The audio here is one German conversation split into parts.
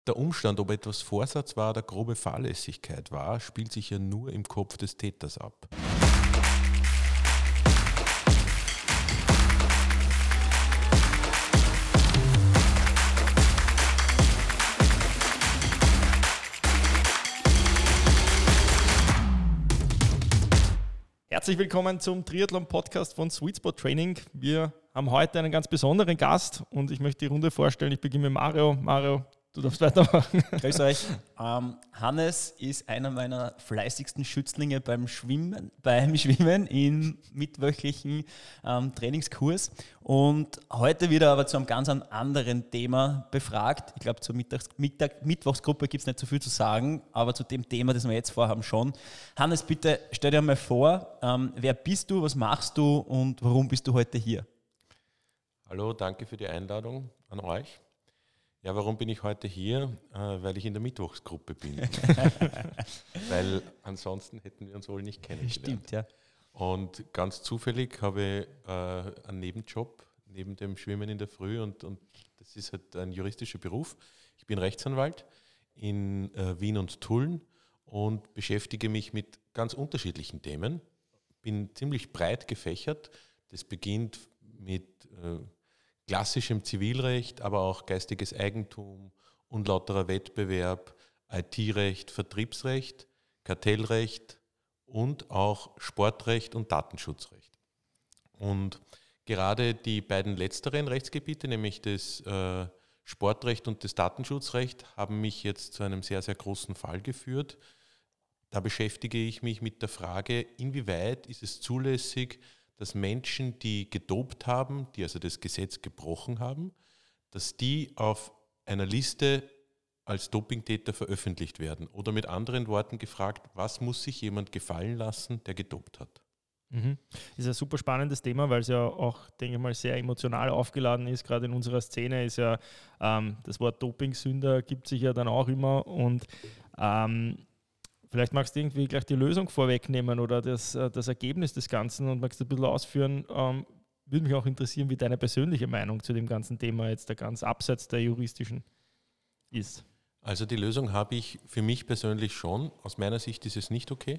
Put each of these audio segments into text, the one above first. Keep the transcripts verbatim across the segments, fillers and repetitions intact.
Der Umstand, ob etwas Vorsatz war oder grobe Fahrlässigkeit war, spielt sich ja nur im Kopf des Täters ab. Herzlich willkommen zum Triathlon-Podcast von Sweet Spot Training. Wir haben heute einen ganz besonderen Gast und ich möchte die Runde vorstellen. Ich beginne mit Mario. Mario, du darfst weitermachen. Grüß euch. Ähm, Hannes ist einer meiner fleißigsten Schützlinge beim Schwimmen, beim Schwimmen im mitwöchlichen ähm, Trainingskurs und heute wieder aber zu einem ganz anderen Thema befragt. Ich glaube, zur Mittags- Mittag- Mittwochsgruppe gibt es nicht so viel zu sagen, aber zu dem Thema, das wir jetzt vorhaben, schon. Hannes, bitte stell dir mal vor, ähm, wer bist du, was machst du und warum bist du heute hier? Hallo, danke für die Einladung an euch. Ja, warum bin ich heute hier? Äh, weil ich in der Mittwochsgruppe bin. Weil ansonsten hätten wir uns wohl nicht kennengelernt. Stimmt, ja. Und ganz zufällig habe ich äh, einen Nebenjob neben dem Schwimmen in der Früh und, und das ist halt ein juristischer Beruf. Ich bin Rechtsanwalt in äh, Wien und Tulln und beschäftige mich mit ganz unterschiedlichen Themen. Bin ziemlich breit gefächert. Das beginnt mit äh, klassischem Zivilrecht, aber auch geistiges Eigentum, unlauterer Wettbewerb, I T-Recht, Vertriebsrecht, Kartellrecht und auch Sportrecht und Datenschutzrecht. Und gerade die beiden letzteren Rechtsgebiete, nämlich das äh, Sportrecht und das Datenschutzrecht, haben mich jetzt zu einem sehr, sehr großen Fall geführt. Da beschäftige ich mich mit der Frage, inwieweit ist es zulässig, dass Menschen, die gedopt haben, die also das Gesetz gebrochen haben, dass die auf einer Liste als Dopingtäter veröffentlicht werden. Oder mit anderen Worten gefragt, was muss sich jemand gefallen lassen, der gedopt hat? Mhm. Das ist ein super spannendes Thema, weil es ja auch, denke ich mal, sehr emotional aufgeladen ist. Gerade in unserer Szene ist ja ähm, das Wort Dopingsünder gibt sich ja dann auch immer und ähm, vielleicht magst du irgendwie gleich die Lösung vorwegnehmen oder das, das Ergebnis des Ganzen und magst du ein bisschen ausführen. Ähm, würde mich auch interessieren, wie deine persönliche Meinung zu dem ganzen Thema jetzt da ganz abseits der juristischen ist. Also die Lösung habe ich für mich persönlich schon. Aus meiner Sicht ist es nicht okay.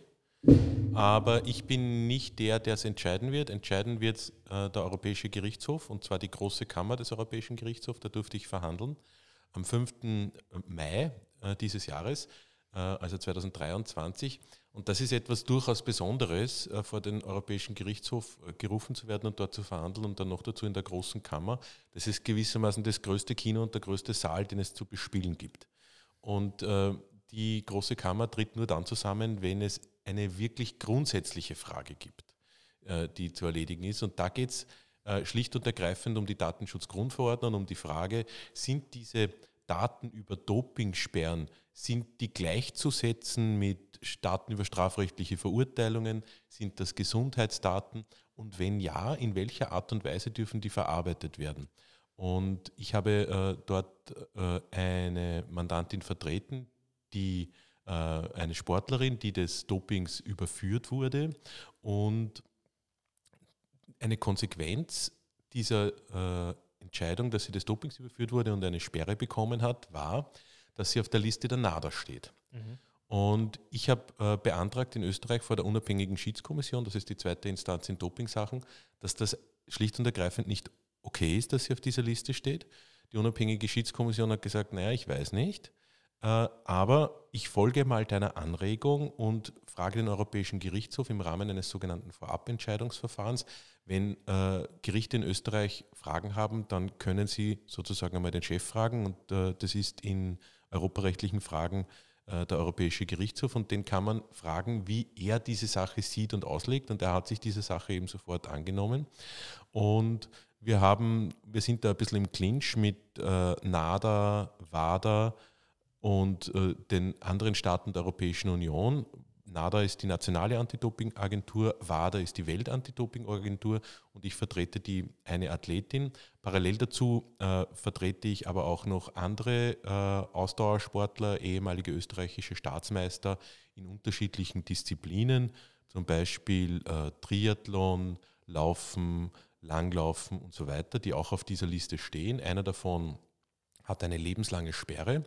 Aber ich bin nicht der, der es entscheiden wird. Entscheiden wird äh, der Europäische Gerichtshof, und zwar die große Kammer des Europäischen Gerichtshofs. Da durfte ich verhandeln am fünften Mai äh, dieses Jahres. Also zweitausenddreiundzwanzig. Und das ist etwas durchaus Besonderes, vor den Europäischen Gerichtshof gerufen zu werden und dort zu verhandeln und dann noch dazu in der großen Kammer. Das ist gewissermaßen das größte Kino und der größte Saal, den es zu bespielen gibt. Und äh, die große Kammer tritt nur dann zusammen, wenn es eine wirklich grundsätzliche Frage gibt, äh, die zu erledigen ist. Und da geht es äh, schlicht und ergreifend um die Datenschutzgrundverordnung, um die Frage, sind diese Daten über Dopingsperren, sind die gleichzusetzen mit Daten über strafrechtliche Verurteilungen? Sind das Gesundheitsdaten? Und wenn ja, in welcher Art und Weise dürfen die verarbeitet werden? Und ich habe äh, dort äh, eine Mandantin vertreten, die äh, eine Sportlerin, die des Dopings überführt wurde. Und eine Konsequenz dieser äh, Entscheidung, dass sie des Dopings überführt wurde und eine Sperre bekommen hat, war, dass sie auf der Liste der NADA steht. Mhm. Und ich habe äh, beantragt in Österreich vor der unabhängigen Schiedskommission, das ist die zweite Instanz in Dopingsachen, dass das schlicht und ergreifend nicht okay ist, dass sie auf dieser Liste steht. Die unabhängige Schiedskommission hat gesagt, naja, ich weiß nicht, äh, aber ich folge mal deiner Anregung und frage den Europäischen Gerichtshof im Rahmen eines sogenannten Vorabentscheidungsverfahrens. Wenn äh, Gerichte in Österreich Fragen haben, dann können sie sozusagen einmal den Chef fragen und äh, das ist in europarechtlichen Fragen äh, der Europäische Gerichtshof und den kann man fragen, wie er diese Sache sieht und auslegt und er hat sich diese Sache eben sofort angenommen und wir haben, wir sind da ein bisschen im Clinch mit äh, NADA, WADA und äh, den anderen Staaten der Europäischen Union. NADA ist die nationale Anti-Doping-Agentur, WADA ist die Welt-Anti-Doping-Agentur und ich vertrete die eine Athletin. Parallel dazu äh, vertrete ich aber auch noch andere äh, Ausdauersportler, ehemalige österreichische Staatsmeister in unterschiedlichen Disziplinen, zum Beispiel äh, Triathlon, Laufen, Langlaufen und so weiter, die auch auf dieser Liste stehen. Einer davon hat eine lebenslange Sperre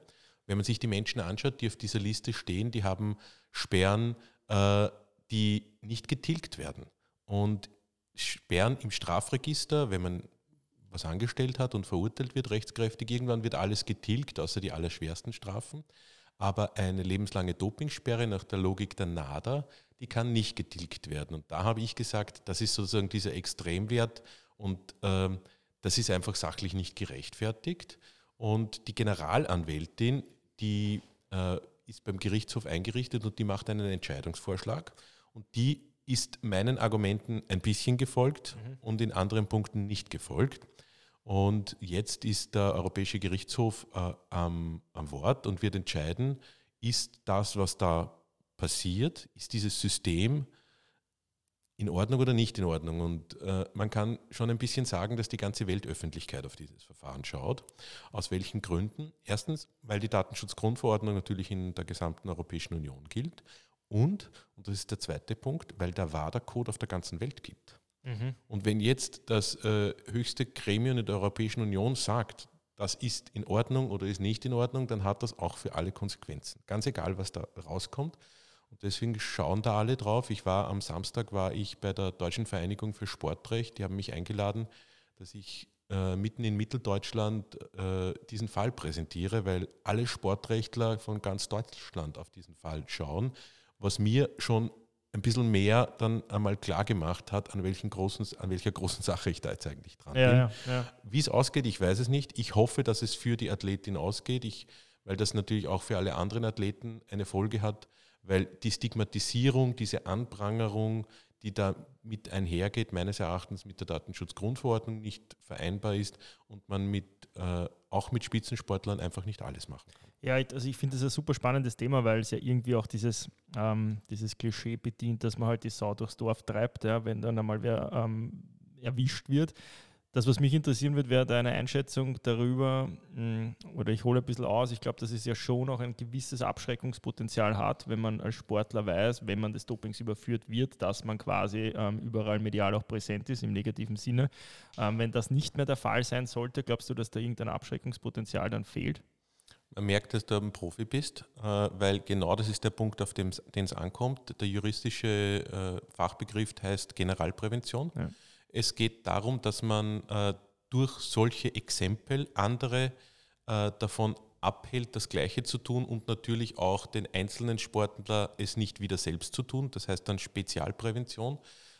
wenn man sich die Menschen anschaut, die auf dieser Liste stehen, die haben Sperren, äh, die nicht getilgt werden. Und Sperren im Strafregister, wenn man was angestellt hat und verurteilt wird, rechtskräftig, irgendwann wird alles getilgt, außer die allerschwersten Strafen. Aber eine lebenslange Dopingsperre nach der Logik der NADA, die kann nicht getilgt werden. Und da habe ich gesagt, das ist sozusagen dieser Extremwert und ähm, das ist einfach sachlich nicht gerechtfertigt. Und die Generalanwältin, die äh, ist beim Gerichtshof eingerichtet und die macht einen Entscheidungsvorschlag. Und die ist meinen Argumenten ein bisschen gefolgt mhm. und in anderen Punkten nicht gefolgt. Und jetzt ist der Europäische Gerichtshof äh, am, am Wort und wird entscheiden, ist das, was da passiert, ist dieses System in Ordnung oder nicht in Ordnung. Und äh, man kann schon ein bisschen sagen, dass die ganze Weltöffentlichkeit auf dieses Verfahren schaut. Aus welchen Gründen? Erstens, weil die Datenschutzgrundverordnung natürlich in der gesamten Europäischen Union gilt. Und, und das ist der zweite Punkt, weil der WADA-Code auf der ganzen Welt gibt. Mhm. Und wenn jetzt das äh, höchste Gremium in der Europäischen Union sagt, das ist in Ordnung oder ist nicht in Ordnung, dann hat das auch für alle Konsequenzen. Ganz egal, was da rauskommt. Und deswegen schauen da alle drauf. Ich war am Samstag war ich bei der Deutschen Vereinigung für Sportrecht. Die haben mich eingeladen, dass ich äh, mitten in Mitteldeutschland äh, diesen Fall präsentiere, weil alle Sportrechtler von ganz Deutschland auf diesen Fall schauen, was mir schon ein bisschen mehr dann einmal klar gemacht hat, an, welchen großen, an welcher großen Sache ich da jetzt eigentlich dran ja, bin. Ja, ja. Wie es ausgeht, ich weiß es nicht. Ich hoffe, dass es für die Athletin ausgeht, ich, weil das natürlich auch für alle anderen Athleten eine Folge hat, weil die Stigmatisierung, diese Anprangerung, die da mit einhergeht, meines Erachtens mit der Datenschutzgrundverordnung nicht vereinbar ist und man mit, äh, auch mit Spitzensportlern einfach nicht alles machen kann. Ja, also ich finde das ein super spannendes Thema, weil es ja irgendwie auch dieses, ähm, dieses Klischee bedient, dass man halt die Sau durchs Dorf treibt, ja, wenn dann einmal wer ähm, erwischt wird. Das, was mich interessieren wird, wäre deine Einschätzung darüber, mh, oder ich hole ein bisschen aus, ich glaube, dass es ja schon auch ein gewisses Abschreckungspotenzial hat, wenn man als Sportler weiß, wenn man des Dopings überführt wird, dass man quasi ähm, überall medial auch präsent ist, im negativen Sinne. Ähm, wenn das nicht mehr der Fall sein sollte, glaubst du, dass da irgendein Abschreckungspotenzial dann fehlt? Man merkt, dass du ein Profi bist, weil genau das ist der Punkt, auf den es ankommt. Der juristische Fachbegriff heißt Generalprävention. Ja. Es geht darum, dass man durch solche Exempel andere davon abhält, das Gleiche zu tun und natürlich auch den einzelnen Sportler es nicht wieder selbst zu tun. Das heißt dann Spezialprävention.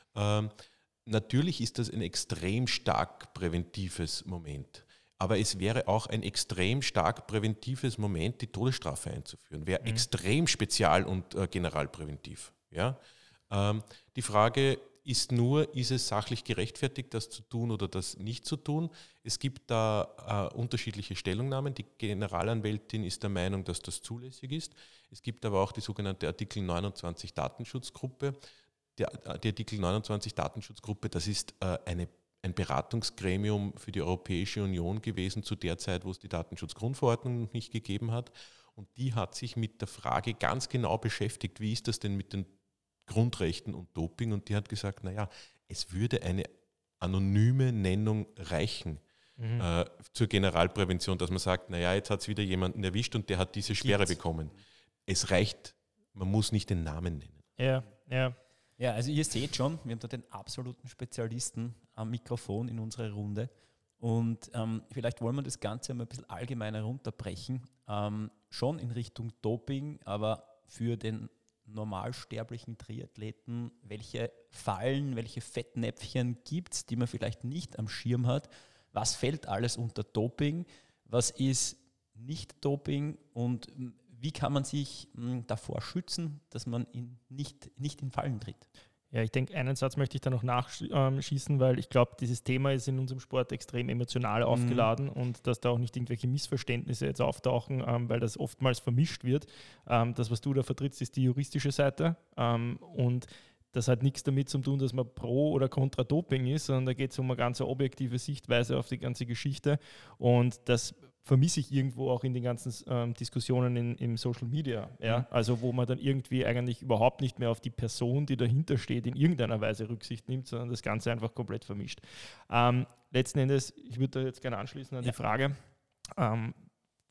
Natürlich ist das ein extrem stark präventives Moment. Aber es wäre auch ein extrem stark präventives Moment, die Todesstrafe einzuführen. Wäre mhm. extrem spezial- und äh, generalpräventiv. Ja? Ähm, die Frage ist nur, ist es sachlich gerechtfertigt, das zu tun oder das nicht zu tun? Es gibt da äh, unterschiedliche Stellungnahmen. Die Generalanwältin ist der Meinung, dass das zulässig ist. Es gibt aber auch die sogenannte Artikel neunundzwanzig Datenschutzgruppe. Der, die Artikel neunundzwanzig Datenschutzgruppe, das ist äh, eine ein Beratungsgremium für die Europäische Union gewesen zu der Zeit, wo es die Datenschutzgrundverordnung noch nicht gegeben hat. Und die hat sich mit der Frage ganz genau beschäftigt, wie ist das denn mit den Grundrechten und Doping? Und die hat gesagt, naja, es würde eine anonyme Nennung reichen mhm. äh, zur Generalprävention, dass man sagt, naja, jetzt hat es wieder jemanden erwischt und der hat diese Sperre Gibt's? bekommen. Es reicht, man muss nicht den Namen nennen. Ja, ja. Ja, also ihr seht schon, wir haben da den absoluten Spezialisten am Mikrofon in unserer Runde und ähm, vielleicht wollen wir das Ganze mal ein bisschen allgemeiner runterbrechen, ähm, schon in Richtung Doping, aber für den normalsterblichen Triathleten, welche Fallen, welche Fettnäpfchen gibt es, die man vielleicht nicht am Schirm hat, was fällt alles unter Doping, was ist nicht Doping und wie kann man sich mh, davor schützen, dass man in nicht, nicht in Fallen tritt? Ja, ich denke, einen Satz möchte ich da noch nachschießen, weil ich glaube, dieses Thema ist in unserem Sport extrem emotional mhm. aufgeladen und dass da auch nicht irgendwelche Missverständnisse jetzt auftauchen, ähm, weil das oftmals vermischt wird. Ähm, das, was du da vertrittst, ist die juristische Seite ähm, und das hat nichts damit zu tun, dass man pro oder contra Doping ist, sondern da geht es um eine ganz objektive Sichtweise auf die ganze Geschichte und das vermisse ich irgendwo auch in den ganzen ähm, Diskussionen in, im Social Media. Ja? Mhm. Also wo man dann irgendwie eigentlich überhaupt nicht mehr auf die Person, die dahinter steht, in irgendeiner Weise Rücksicht nimmt, sondern das Ganze einfach komplett vermischt. Ähm, letzten Endes, ich würde da jetzt gerne anschließen an ja. die Frage, ähm,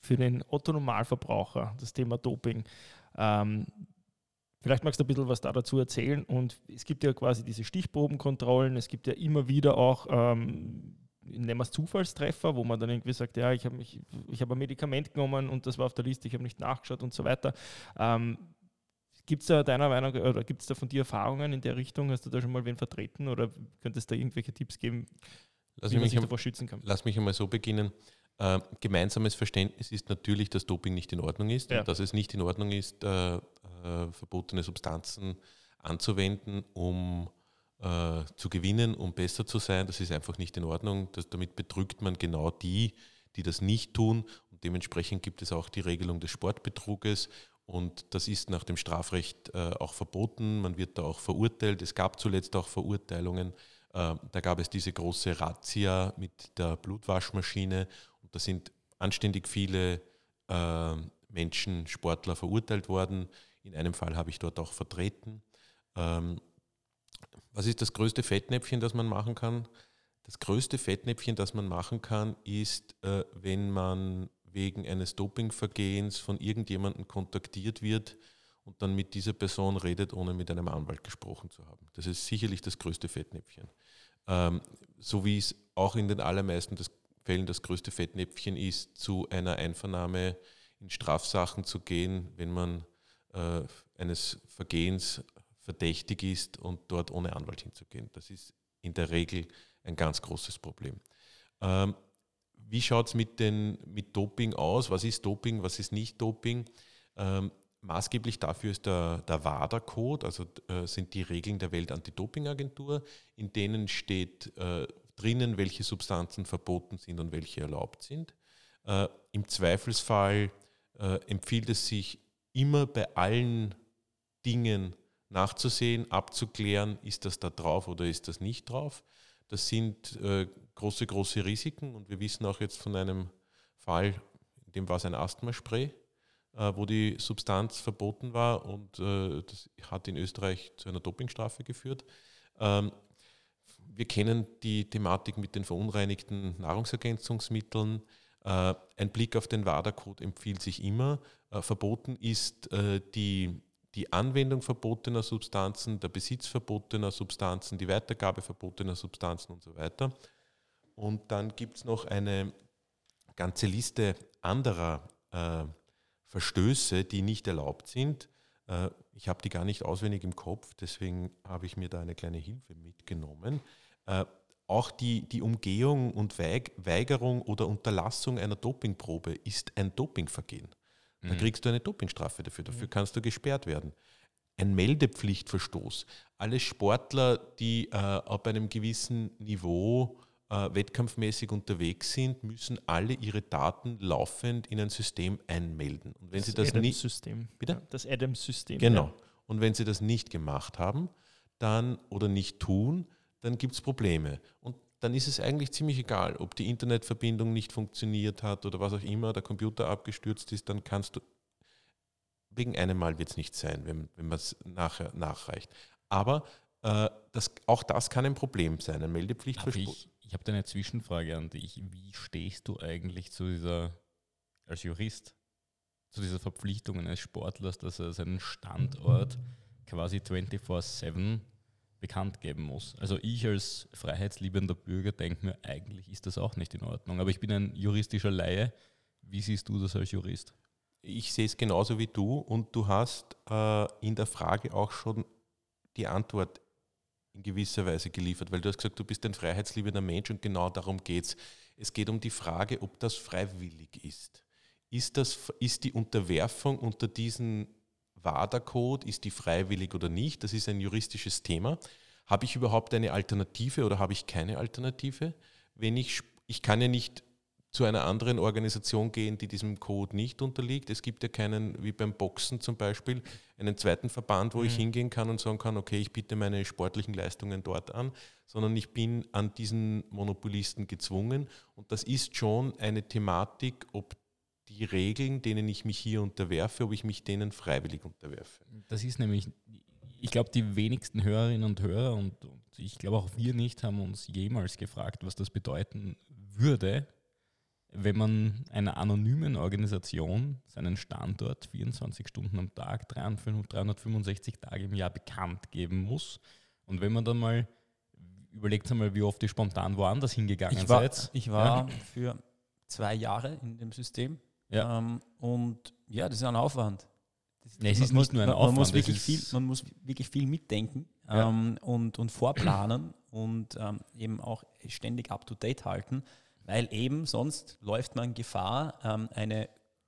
für den Otto-Normalverbraucher, das Thema Doping. Ähm, vielleicht magst du ein bisschen was da dazu erzählen. Und es gibt ja quasi diese Stichprobenkontrollen, es gibt ja immer wieder auch, ähm, nennen wir es Zufallstreffer, wo man dann irgendwie sagt, ja, ich habe mich, ich habe ein Medikament genommen und das war auf der Liste, ich habe nicht nachgeschaut und so weiter. Ähm, gibt es da deiner Meinung, oder gibt es da von dir Erfahrungen in der Richtung? Hast du da schon mal wen vertreten oder könntest du da irgendwelche Tipps geben, lass wie man mich sich am, davor schützen kann? Lass mich einmal so beginnen. Äh, gemeinsames Verständnis ist natürlich, dass Doping nicht in Ordnung ist Ja. und dass es nicht in Ordnung ist, äh, äh, verbotene Substanzen anzuwenden, um äh, zu gewinnen, um besser zu sein. Das ist einfach nicht in Ordnung. Das, damit betrügt man genau die, die das nicht tun. Und dementsprechend gibt es auch die Regelung des Sportbetruges. Und das ist nach dem Strafrecht äh, auch verboten. Man wird da auch verurteilt. Es gab zuletzt auch Verurteilungen. Äh, da gab es diese große Razzia mit der Blutwaschmaschine. Und da sind anständig viele äh, Menschen, Sportler verurteilt worden. In einem Fall habe ich dort auch vertreten. Ähm, was ist das größte Fettnäpfchen, das man machen kann? Das größte Fettnäpfchen, das man machen kann, ist, äh, wenn man wegen eines Dopingvergehens von irgendjemandem kontaktiert wird und dann mit dieser Person redet, ohne mit einem Anwalt gesprochen zu haben. Das ist sicherlich das größte Fettnäpfchen. Ähm, so wie es auch in den allermeisten des Fällen das größte Fettnäpfchen ist, zu einer Einvernahme in Strafsachen zu gehen, wenn man äh, eines Vergehens verdächtig ist und dort ohne Anwalt hinzugehen. Das ist in der Regel ein ganz großes Problem. Ähm, Wie schaut es mit, mit Doping aus? Was ist Doping, was ist nicht Doping? Ähm, maßgeblich dafür ist der, der WADA-Code, also äh, sind die Regeln der Welt-Anti-Doping-Agentur, in denen steht äh, drinnen, welche Substanzen verboten sind und welche erlaubt sind. Äh, Im Zweifelsfall äh, empfiehlt es sich immer bei allen Dingen nachzusehen, abzuklären, ist das da drauf oder ist das nicht drauf. Das sind äh, große, große Risiken und wir wissen auch jetzt von einem Fall, in dem war es ein Asthmaspray, äh, wo die Substanz verboten war und äh, das hat in Österreich zu einer Dopingstrafe geführt. Ähm, wir kennen die Thematik mit den verunreinigten Nahrungsergänzungsmitteln. Äh, ein Blick auf den WADA-Code empfiehlt sich immer. Äh, verboten ist äh, die die Anwendung verbotener Substanzen, der Besitz verbotener Substanzen, die Weitergabe verbotener Substanzen und so weiter. Und dann gibt es noch eine ganze Liste anderer äh, Verstöße, die nicht erlaubt sind. Äh, ich habe die gar nicht auswendig im Kopf, deswegen habe ich mir da eine kleine Hilfe mitgenommen. Äh, auch die, die Umgehung und Weigerung oder Unterlassung einer Dopingprobe ist ein Dopingvergehen. Da kriegst du eine Dopingstrafe dafür, dafür kannst du gesperrt werden. Ein Meldepflichtverstoß. Alle Sportler, die äh, ab einem gewissen Niveau äh, wettkampfmäßig unterwegs sind, müssen alle ihre Daten laufend in ein System einmelden. Und wenn das sie das nicht, System. bitte? Das Adams-System. Genau. Ja. Und wenn sie das nicht gemacht haben, dann oder nicht tun, dann gibt es Probleme. Und dann ist es eigentlich ziemlich egal, ob die Internetverbindung nicht funktioniert hat oder was auch immer, der Computer abgestürzt ist, dann kannst du, wegen einem Mal wird es nicht sein, wenn, wenn man es nachher nachreicht. Aber äh, das, auch das kann ein Problem sein, ein Meldepflichtverstoß. Ich, ich habe da eine Zwischenfrage an dich. Wie stehst du eigentlich zu dieser, als Jurist, zu dieser Verpflichtung eines Sportlers, dass er seinen Standort quasi vierundzwanzig sieben bekannt geben muss? Also ich als freiheitsliebender Bürger denke mir, eigentlich ist das auch nicht in Ordnung. Aber ich bin ein juristischer Laie. Wie siehst du das als Jurist? Ich sehe es genauso wie du und du hast äh, in der Frage auch schon die Antwort in gewisser Weise geliefert, weil du hast gesagt, du bist ein freiheitsliebender Mensch und genau darum geht es. Es geht um die Frage, ob das freiwillig ist. Ist, das, ist die Unterwerfung unter diesen WADA-Code, ist die freiwillig oder nicht? Das ist ein juristisches Thema. Habe ich überhaupt eine Alternative oder habe ich keine Alternative? Wenn ich, ich kann ja nicht zu einer anderen Organisation gehen, die diesem Code nicht unterliegt. Es gibt ja keinen, wie beim Boxen zum Beispiel, einen zweiten Verband, wo mhm. ich hingehen kann und sagen kann, okay, ich biete meine sportlichen Leistungen dort an, sondern ich bin an diesen Monopolisten gezwungen. Und das ist schon eine Thematik, ob die Regeln, denen ich mich hier unterwerfe, ob ich mich denen freiwillig unterwerfe. Das ist nämlich, ich glaube, die wenigsten Hörerinnen und Hörer und, und ich glaube auch wir nicht, haben uns jemals gefragt, was das bedeuten würde, wenn man einer anonymen Organisation seinen Standort vierundzwanzig Stunden am Tag, dreihundertfünfundsechzig Tage im Jahr bekannt geben muss. Und wenn man dann mal, überlegt einmal, wie oft ihr spontan woanders hingegangen Ich war, seid. ich war Ja. für zwei Jahre in dem System. Ja. Ähm, und ja, das ist ein Aufwand. Das, Nee, es ist man nicht muss, nur ein man, Aufwand, Man muss, es wirklich ist- viel, man muss wirklich viel mitdenken Ja. ähm, und, und vorplanen und ähm, eben auch ständig up-to-date halten, weil eben sonst läuft man Gefahr, ähm, eine,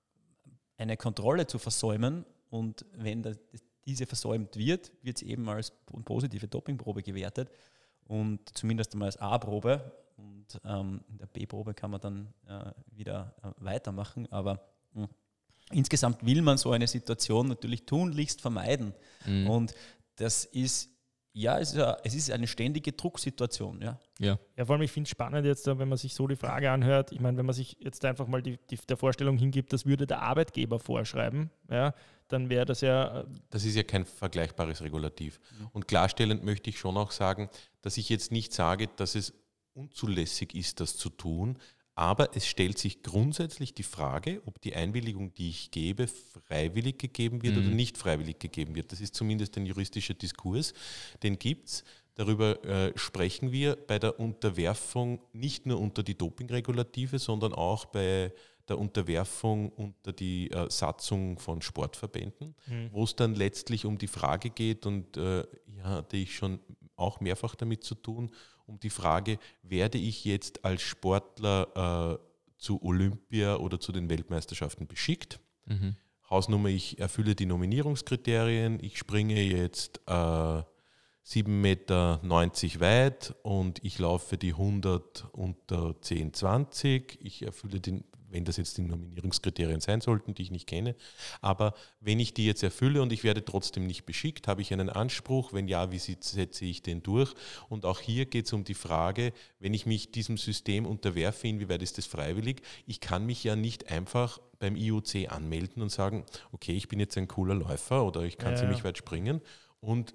eine Kontrolle zu versäumen, und wenn das, diese versäumt wird, wird es eben als positive Dopingprobe gewertet und zumindest einmal als A-Probe, und ähm, in der B-Probe kann man dann äh, wieder äh, weitermachen, aber mh, insgesamt will man so eine Situation natürlich tunlichst vermeiden. Mhm. Und das ist, ja, es ist, eine, es ist eine ständige Drucksituation. Ja. Ja. Ja, vor allem, ich finde es spannend jetzt, wenn man sich so die Frage anhört, ich meine, wenn man sich jetzt einfach mal die, die, der Vorstellung hingibt, das würde der Arbeitgeber vorschreiben, ja, dann wäre das ja, äh, Das ist ja kein vergleichbares Regulativ. Und klarstellend möchte ich schon auch sagen, dass ich jetzt nicht sage, dass es unzulässig ist, das zu tun, aber es stellt sich grundsätzlich die Frage, ob die Einwilligung, die ich gebe, freiwillig gegeben wird Mhm. oder nicht freiwillig gegeben wird. Das ist zumindest ein juristischer Diskurs, den gibt es. Darüber äh, sprechen wir bei der Unterwerfung nicht nur unter die Dopingregulative, sondern auch bei der Unterwerfung unter die äh, Satzung von Sportverbänden, Mhm. wo es dann letztlich um die Frage geht, und äh, hier hatte ich schon auch mehrfach damit zu tun, um die Frage, werde ich jetzt als Sportler äh, zu Olympia oder zu den Weltmeisterschaften beschickt? Mhm. Hausnummer, ich erfülle die Nominierungskriterien, ich springe jetzt äh, sieben Meter neunzig weit und ich laufe die hundert unter zehn zwanzig. Ich erfülle den, wenn das jetzt die Nominierungskriterien sein sollten, die ich nicht kenne. Aber wenn ich die jetzt erfülle und ich werde trotzdem nicht beschickt, habe ich einen Anspruch? Wenn ja, wie setze ich den durch? Und auch hier geht es um die Frage, wenn ich mich diesem System unterwerfe, inwieweit ist das freiwillig? Ich kann mich ja nicht einfach beim I O C anmelden und sagen, okay, ich bin jetzt ein cooler Läufer oder ich kann Ja, ziemlich ja. weit springen und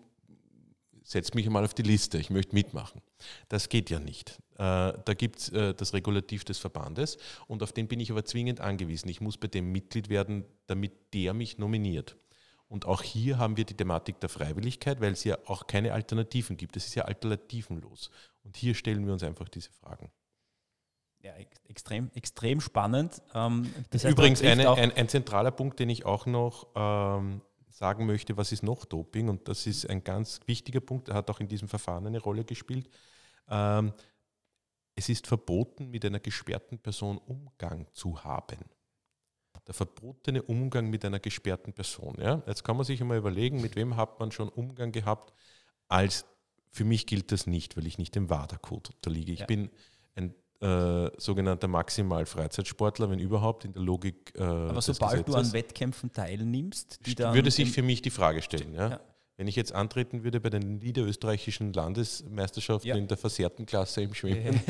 setzt mich einmal auf die Liste, ich möchte mitmachen. Das geht ja nicht. Äh, da gibt es äh, das Regulativ des Verbandes und auf den bin ich aber zwingend angewiesen. Ich muss bei dem Mitglied werden, damit der mich nominiert. Und auch hier haben wir die Thematik der Freiwilligkeit, weil es ja auch keine Alternativen gibt. Es ist ja alternativenlos. Und hier stellen wir uns einfach diese Fragen. Ja, ex- extrem, extrem spannend. Ähm, Das heißt, Übrigens, man trifft eine, auch- ein, ein zentraler Punkt, den ich auch noch ähm, sagen möchte, was ist noch Doping? Und das ist ein ganz wichtiger Punkt, der hat auch in diesem Verfahren eine Rolle gespielt. Ähm, es ist verboten, mit einer gesperrten Person Umgang zu haben. Der verbotene Umgang mit einer gesperrten Person. Ja? Jetzt kann man sich einmal überlegen, mit wem hat man schon Umgang gehabt. Als, für mich gilt das nicht, weil ich nicht dem WADA-Code unterliege. Ich Ja. bin ein äh, sogenannter Maximal-Freizeitsportler, wenn überhaupt, in der Logik äh, Aber des sobald du an Gesetzes. Wettkämpfen teilnimmst, die dann würde sich im- für mich die Frage stellen. Ja? Ja. Wenn ich jetzt antreten würde bei den niederösterreichischen Landesmeisterschaften Ja. in der versehrten Klasse im Schwimmen,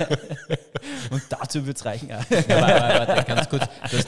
und dazu wird es reichen. Ah. Ja, aber, aber, warte, ganz kurz. Das,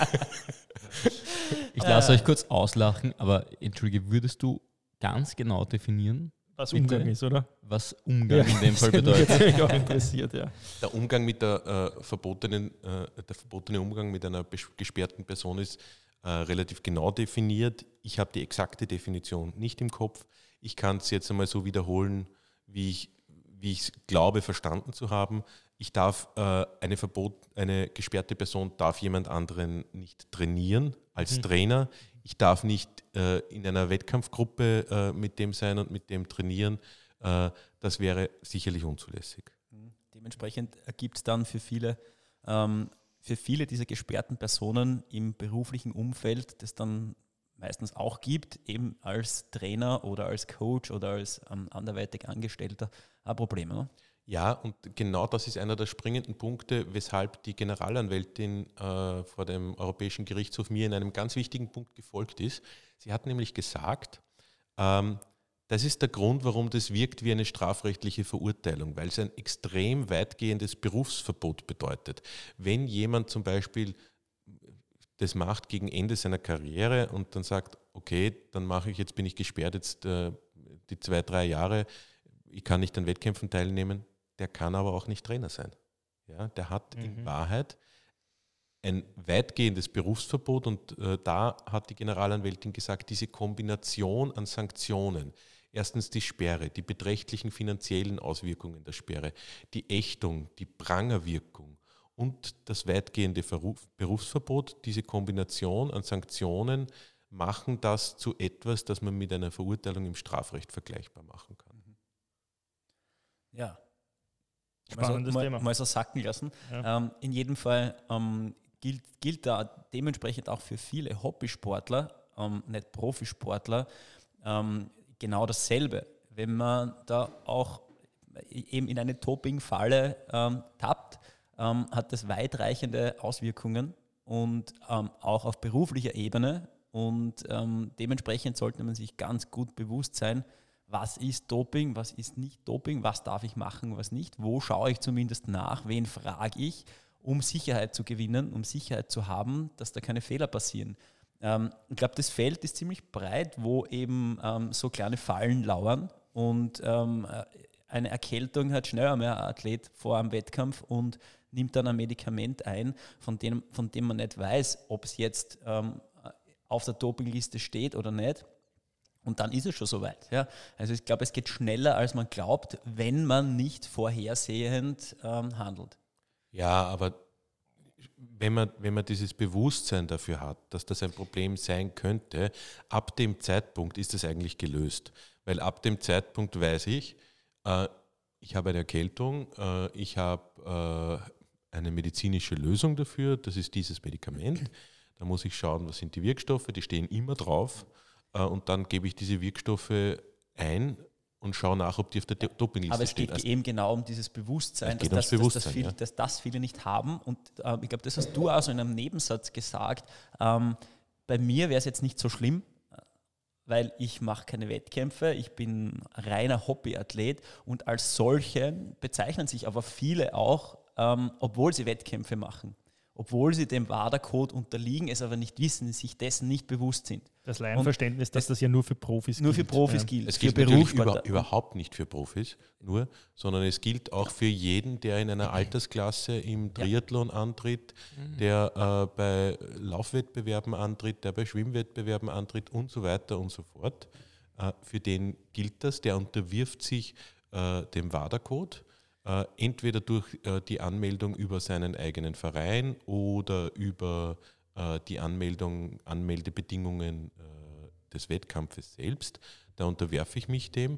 ich lasse euch kurz auslachen, aber entschuldige, würdest du ganz genau definieren, was Bitte? Umgang ist, oder? was Umgang in dem Fall das hätte mich bedeutet? jetzt natürlich auch interessiert, ja. der Umgang mit der äh, verbotenen, äh, der verbotene Umgang mit einer bes- gesperrten Person ist äh, relativ genau definiert. Ich habe die exakte Definition nicht im Kopf. Ich kann es jetzt einmal so wiederholen, wie ich wie ich es glaube, verstanden zu haben. Ich darf äh, eine Verbot, eine gesperrte Person darf jemand anderen nicht trainieren als Mhm. Trainer. Ich darf nicht äh, in einer Wettkampfgruppe äh, mit dem sein und mit dem trainieren. Äh, das wäre sicherlich unzulässig. Dementsprechend ergibt es dann für viele, ähm, für viele dieser gesperrten Personen im beruflichen Umfeld, das dann meistens auch gibt, eben als Trainer oder als Coach oder als ähm, anderweitig Angestellter, ein Problem. Ne? Ja, und genau das ist einer der springenden Punkte, weshalb die Generalanwältin äh, vor dem Europäischen Gerichtshof mir in einem ganz wichtigen Punkt gefolgt ist. Sie hat nämlich gesagt, ähm, das ist der Grund, warum das wirkt wie eine strafrechtliche Verurteilung, weil es ein extrem weitgehendes Berufsverbot bedeutet. Wenn jemand zum Beispiel das macht gegen Ende seiner Karriere und dann sagt, okay, dann mache ich, jetzt bin ich gesperrt, jetzt äh, die zwei, drei Jahre, ich kann nicht an Wettkämpfen teilnehmen, der kann aber auch nicht Trainer sein. Ja, der hat Mhm. in Wahrheit ein weitgehendes Berufsverbot und äh, da hat die Generalanwältin gesagt, diese Kombination an Sanktionen, erstens die Sperre, die beträchtlichen finanziellen Auswirkungen der Sperre, die Ächtung, die Prangerwirkung und das weitgehende Verruf, Berufsverbot, diese Kombination an Sanktionen machen das zu etwas, das man mit einer Verurteilung im Strafrecht vergleichbar machen kann. Ja. Spannendes mal, Thema. Mal so sacken lassen. Ja. Ähm, in jedem Fall ähm, gilt, gilt da dementsprechend auch für viele Hobbysportler, ähm, nicht Profisportler, ähm, genau dasselbe. Wenn man da auch eben in eine Dopingfalle ähm, tappt, ähm, hat das weitreichende Auswirkungen und ähm, auch auf beruflicher Ebene. Und ähm, dementsprechend sollte man sich ganz gut bewusst sein, was ist Doping, was ist nicht Doping, was darf ich machen, was nicht, wo schaue ich zumindest nach, wen frage ich, um Sicherheit zu gewinnen, um Sicherheit zu haben, dass da keine Fehler passieren. Ähm, ich glaube, das Feld ist ziemlich breit, wo eben ähm, so kleine Fallen lauern und ähm, eine Erkältung hat schnell einmal ein Athlet vor einem Wettkampf und nimmt dann ein Medikament ein, von dem, von dem man nicht weiß, ob es jetzt ähm, auf der Dopingliste steht oder nicht. Und dann ist es schon soweit. Ja. Also ich glaube, es geht schneller, als man glaubt, wenn man nicht vorhersehend ähm, handelt. Ja, aber wenn man, wenn man dieses Bewusstsein dafür hat, dass das ein Problem sein könnte, ab dem Zeitpunkt ist es eigentlich gelöst. Weil ab dem Zeitpunkt weiß ich, äh, ich habe eine Erkältung, äh, ich habe äh, eine medizinische Lösung dafür, das ist dieses Medikament. Da muss ich schauen, was sind die Wirkstoffe, die stehen immer drauf. Und dann gebe ich diese Wirkstoffe ein und schaue nach, ob die auf der Dopingliste Aber es geht stehen. Also eben genau um dieses Bewusstsein, dass, geht ums das, Bewusstsein, dass, das viele, ja. dass das viele nicht haben. Und äh, ich glaube, das hast du auch so in einem Nebensatz gesagt. Ähm, bei mir wäre es jetzt nicht so schlimm, weil ich mache keine Wettkämpfe, ich bin reiner Hobbyathlet und als solchen bezeichnen sich aber viele auch, ähm, obwohl sie Wettkämpfe machen. Obwohl sie dem WADA-Code unterliegen, es aber nicht wissen, sich dessen nicht bewusst sind. Das Laienverständnis, dass das ja nur für Profis Nur gilt. für Profis Ja. gilt. Es für gilt natürlich über, Berufssportler. überhaupt nicht für Profis nur, sondern es gilt auch für jeden, der in einer Altersklasse im Triathlon antritt, der äh, bei Laufwettbewerben antritt, der bei Schwimmwettbewerben antritt und so weiter und so fort. Äh, für den gilt das, der unterwirft sich äh, dem WADA-Code. Äh, entweder durch äh, die Anmeldung über seinen eigenen Verein oder über äh, die Anmeldung, Anmeldebedingungen äh, des Wettkampfes selbst. Da unterwerfe ich mich dem.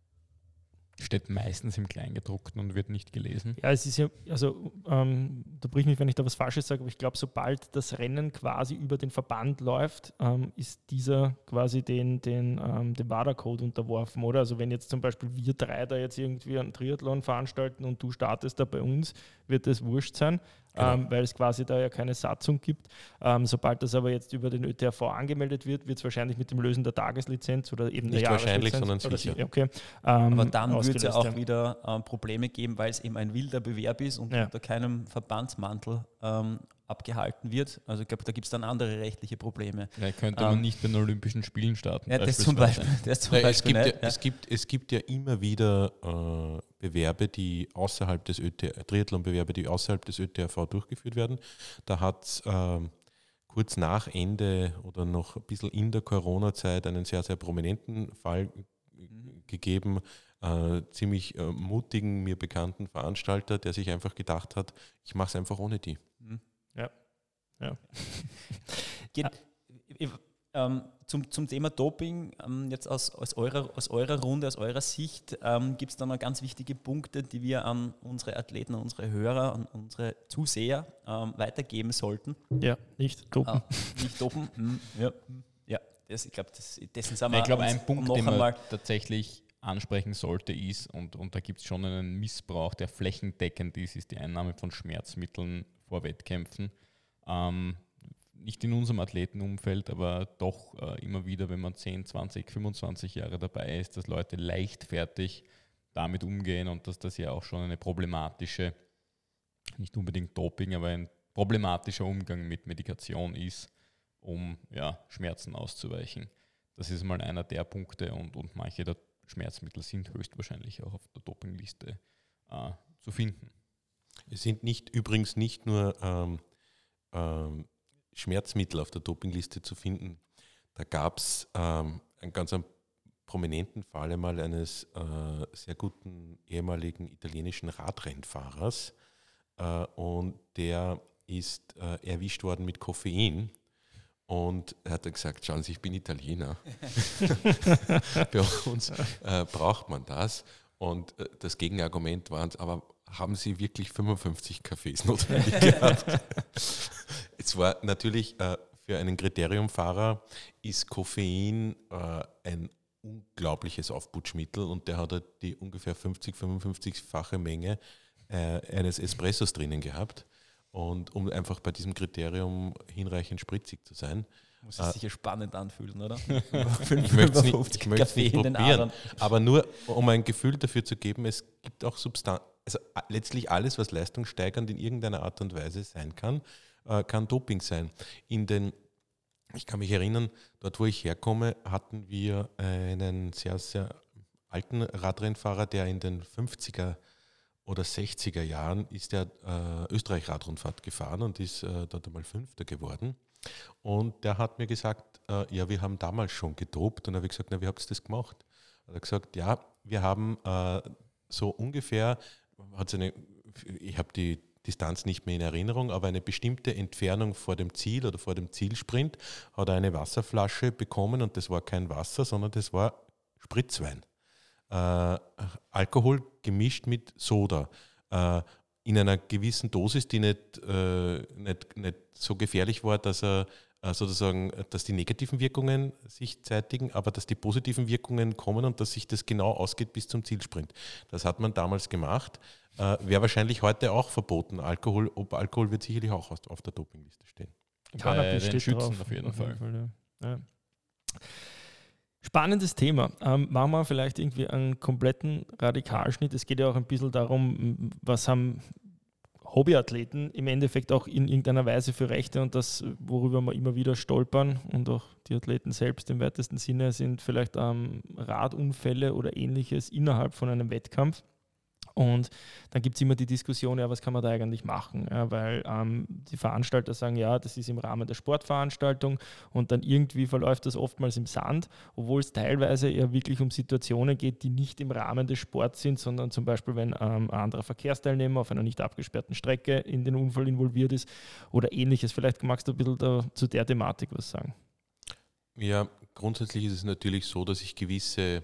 Steht meistens im Kleingedruckten und wird nicht gelesen. Ja, es ist ja, also ähm, da bricht mich, wenn ich da was Falsches sage, aber ich glaube, sobald das Rennen quasi über den Verband läuft, ähm, ist dieser quasi den, den, ähm, dem WADA-Code unterworfen, oder? Also wenn jetzt zum Beispiel wir drei da jetzt irgendwie einen Triathlon veranstalten und du startest da bei uns, wird das wurscht sein, Genau. ähm, weil es quasi da ja keine Satzung gibt. Ähm, sobald das aber jetzt über den Ö T H V angemeldet wird, wird es wahrscheinlich mit dem Lösen der Tageslizenz oder eben Nicht der wahrscheinlich, Jahreslizenz sondern oder sicher. sie- Okay, ähm, Aber dann wird es ja ausgelöst, auch wieder äh, Probleme geben, weil es eben ein wilder Bewerb ist und Ja. unter keinem Verbandsmantel ähm, abgehalten wird. Also ich glaube, da gibt es dann andere rechtliche Probleme. Da könnte man Ähm, nicht bei den Olympischen Spielen starten. Ja, das zum beispielsweise. Beispiel. Das zum Nein, es, Beispiel gibt ja, nicht, ja. es, gibt, es gibt ja immer wieder äh, Bewerbe, die außerhalb des Ö T, Triathlon-Bewerbe, die außerhalb des Ö T H V durchgeführt werden. Da hat es ähm, kurz nach Ende oder noch ein bisschen in der Corona-Zeit einen sehr, sehr prominenten Fall Mhm. gegeben, äh, ziemlich äh, mutigen, mir bekannten Veranstalter, der sich einfach gedacht hat, ich mache es einfach ohne die. Mhm. Ja. Ja. Geht, Ah. ich- ähm, zum, zum Thema Doping, ähm, jetzt aus, aus, eurer, aus eurer Runde, aus eurer Sicht, ähm, gibt es da noch ganz wichtige Punkte, die wir an unsere Athleten, an unsere Hörer, an unsere Zuseher ähm, weitergeben sollten. Ja, nicht dopen. Äh, nicht dopen. Hm, ja, hm, ja das, ich glaube, das, dessen sind wir Ich glaube, uns ein Punkt, noch den man einmal. tatsächlich ansprechen sollte, ist, und, und da gibt es schon einen Missbrauch, der flächendeckend ist, ist die Einnahme von Schmerzmitteln vor Wettkämpfen. Ähm, nicht in unserem Athletenumfeld, aber doch äh, immer wieder, wenn man zehn, zwanzig, fünfundzwanzig Jahre dabei ist, dass Leute leichtfertig damit umgehen und dass das ja auch schon eine problematische, nicht unbedingt Doping, aber ein problematischer Umgang mit Medikation ist, um ja, Schmerzen auszuweichen. Das ist mal einer der Punkte und, und manche der Schmerzmittel sind höchstwahrscheinlich auch auf der Dopingliste äh, zu finden. Es sind nicht übrigens nicht nur ähm, ähm, Schmerzmittel auf der Dopingliste zu finden. Da gab es ähm, einen ganz einen prominenten Fall einmal eines äh, sehr guten ehemaligen italienischen Radrennfahrers äh, und der ist äh, erwischt worden mit Koffein. Und er hat dann gesagt, schauen Sie, ich bin Italiener. Bei uns äh, braucht man das. Und äh, das Gegenargument war, aber haben Sie wirklich fünfundfünfzig Kaffees notwendig gehabt? Es war natürlich äh, für einen Kriteriumfahrer ist Koffein äh, ein unglaubliches Aufputschmittel und der hat halt die ungefähr fünfzig, fünfundfünfzig-fache Menge äh, eines Espressos drinnen gehabt. Und um einfach bei diesem Kriterium hinreichend spritzig zu sein. Muss es äh, sich ja spannend anfühlen, oder? Ich möchte es nicht, ich möchte es nicht probieren, aber nur um ein Gefühl dafür zu geben, es gibt auch Substanz, also letztlich alles, was leistungssteigernd in irgendeiner Art und Weise sein kann, äh, kann Doping sein. In den, ich kann mich erinnern, dort wo ich herkomme, hatten wir einen sehr, sehr alten Radrennfahrer, der in den fünfziger oder sechziger Jahren ist er äh, Österreich-Radrundfahrt gefahren und ist äh, dort einmal Fünfter geworden. Und der hat mir gesagt, äh, ja, wir haben damals schon gedopt. Und dann habe ich gesagt, na, wie habt ihr das gemacht? Er hat gesagt, ja, wir haben äh, so ungefähr, hat eine, ich habe die Distanz nicht mehr in Erinnerung, aber eine bestimmte Entfernung vor dem Ziel oder vor dem Zielsprint hat er eine Wasserflasche bekommen und das war kein Wasser, sondern das war Spritzwein. Äh, Alkohol gemischt mit Soda äh, in einer gewissen Dosis, die nicht, äh, nicht, nicht so gefährlich war, dass er äh, sozusagen, dass die negativen Wirkungen sich zeitigen, aber dass die positiven Wirkungen kommen und dass sich das genau ausgeht bis zum Zielsprint. Das hat man damals gemacht. Äh, wäre wahrscheinlich heute auch verboten. Alkohol, ob Alkohol wird sicherlich auch auf der Dopingliste stehen. Cannabis den steht Schützen drauf. auf jeden Fall. Fall ja. Ja. Spannendes Thema. Ähm, machen wir vielleicht irgendwie einen kompletten Radikalschnitt. Es geht ja auch ein bisschen darum, was haben Hobbyathleten im Endeffekt auch in irgendeiner Weise für Rechte und das, worüber wir immer wieder stolpern und auch die Athleten selbst im weitesten Sinne, sind vielleicht ähm, Radunfälle oder Ähnliches innerhalb von einem Wettkampf. Und dann gibt es immer die Diskussion, ja, was kann man da eigentlich machen? Ja, weil ähm, die Veranstalter sagen, ja, das ist im Rahmen der Sportveranstaltung und dann irgendwie verläuft das oftmals im Sand, obwohl es teilweise eher wirklich um Situationen geht, die nicht im Rahmen des Sports sind, sondern zum Beispiel, wenn ähm, ein anderer Verkehrsteilnehmer auf einer nicht abgesperrten Strecke in den Unfall involviert ist oder Ähnliches. Vielleicht magst du ein bisschen da, zu der Thematik was sagen. Ja, grundsätzlich ist es natürlich so, dass ich gewisse,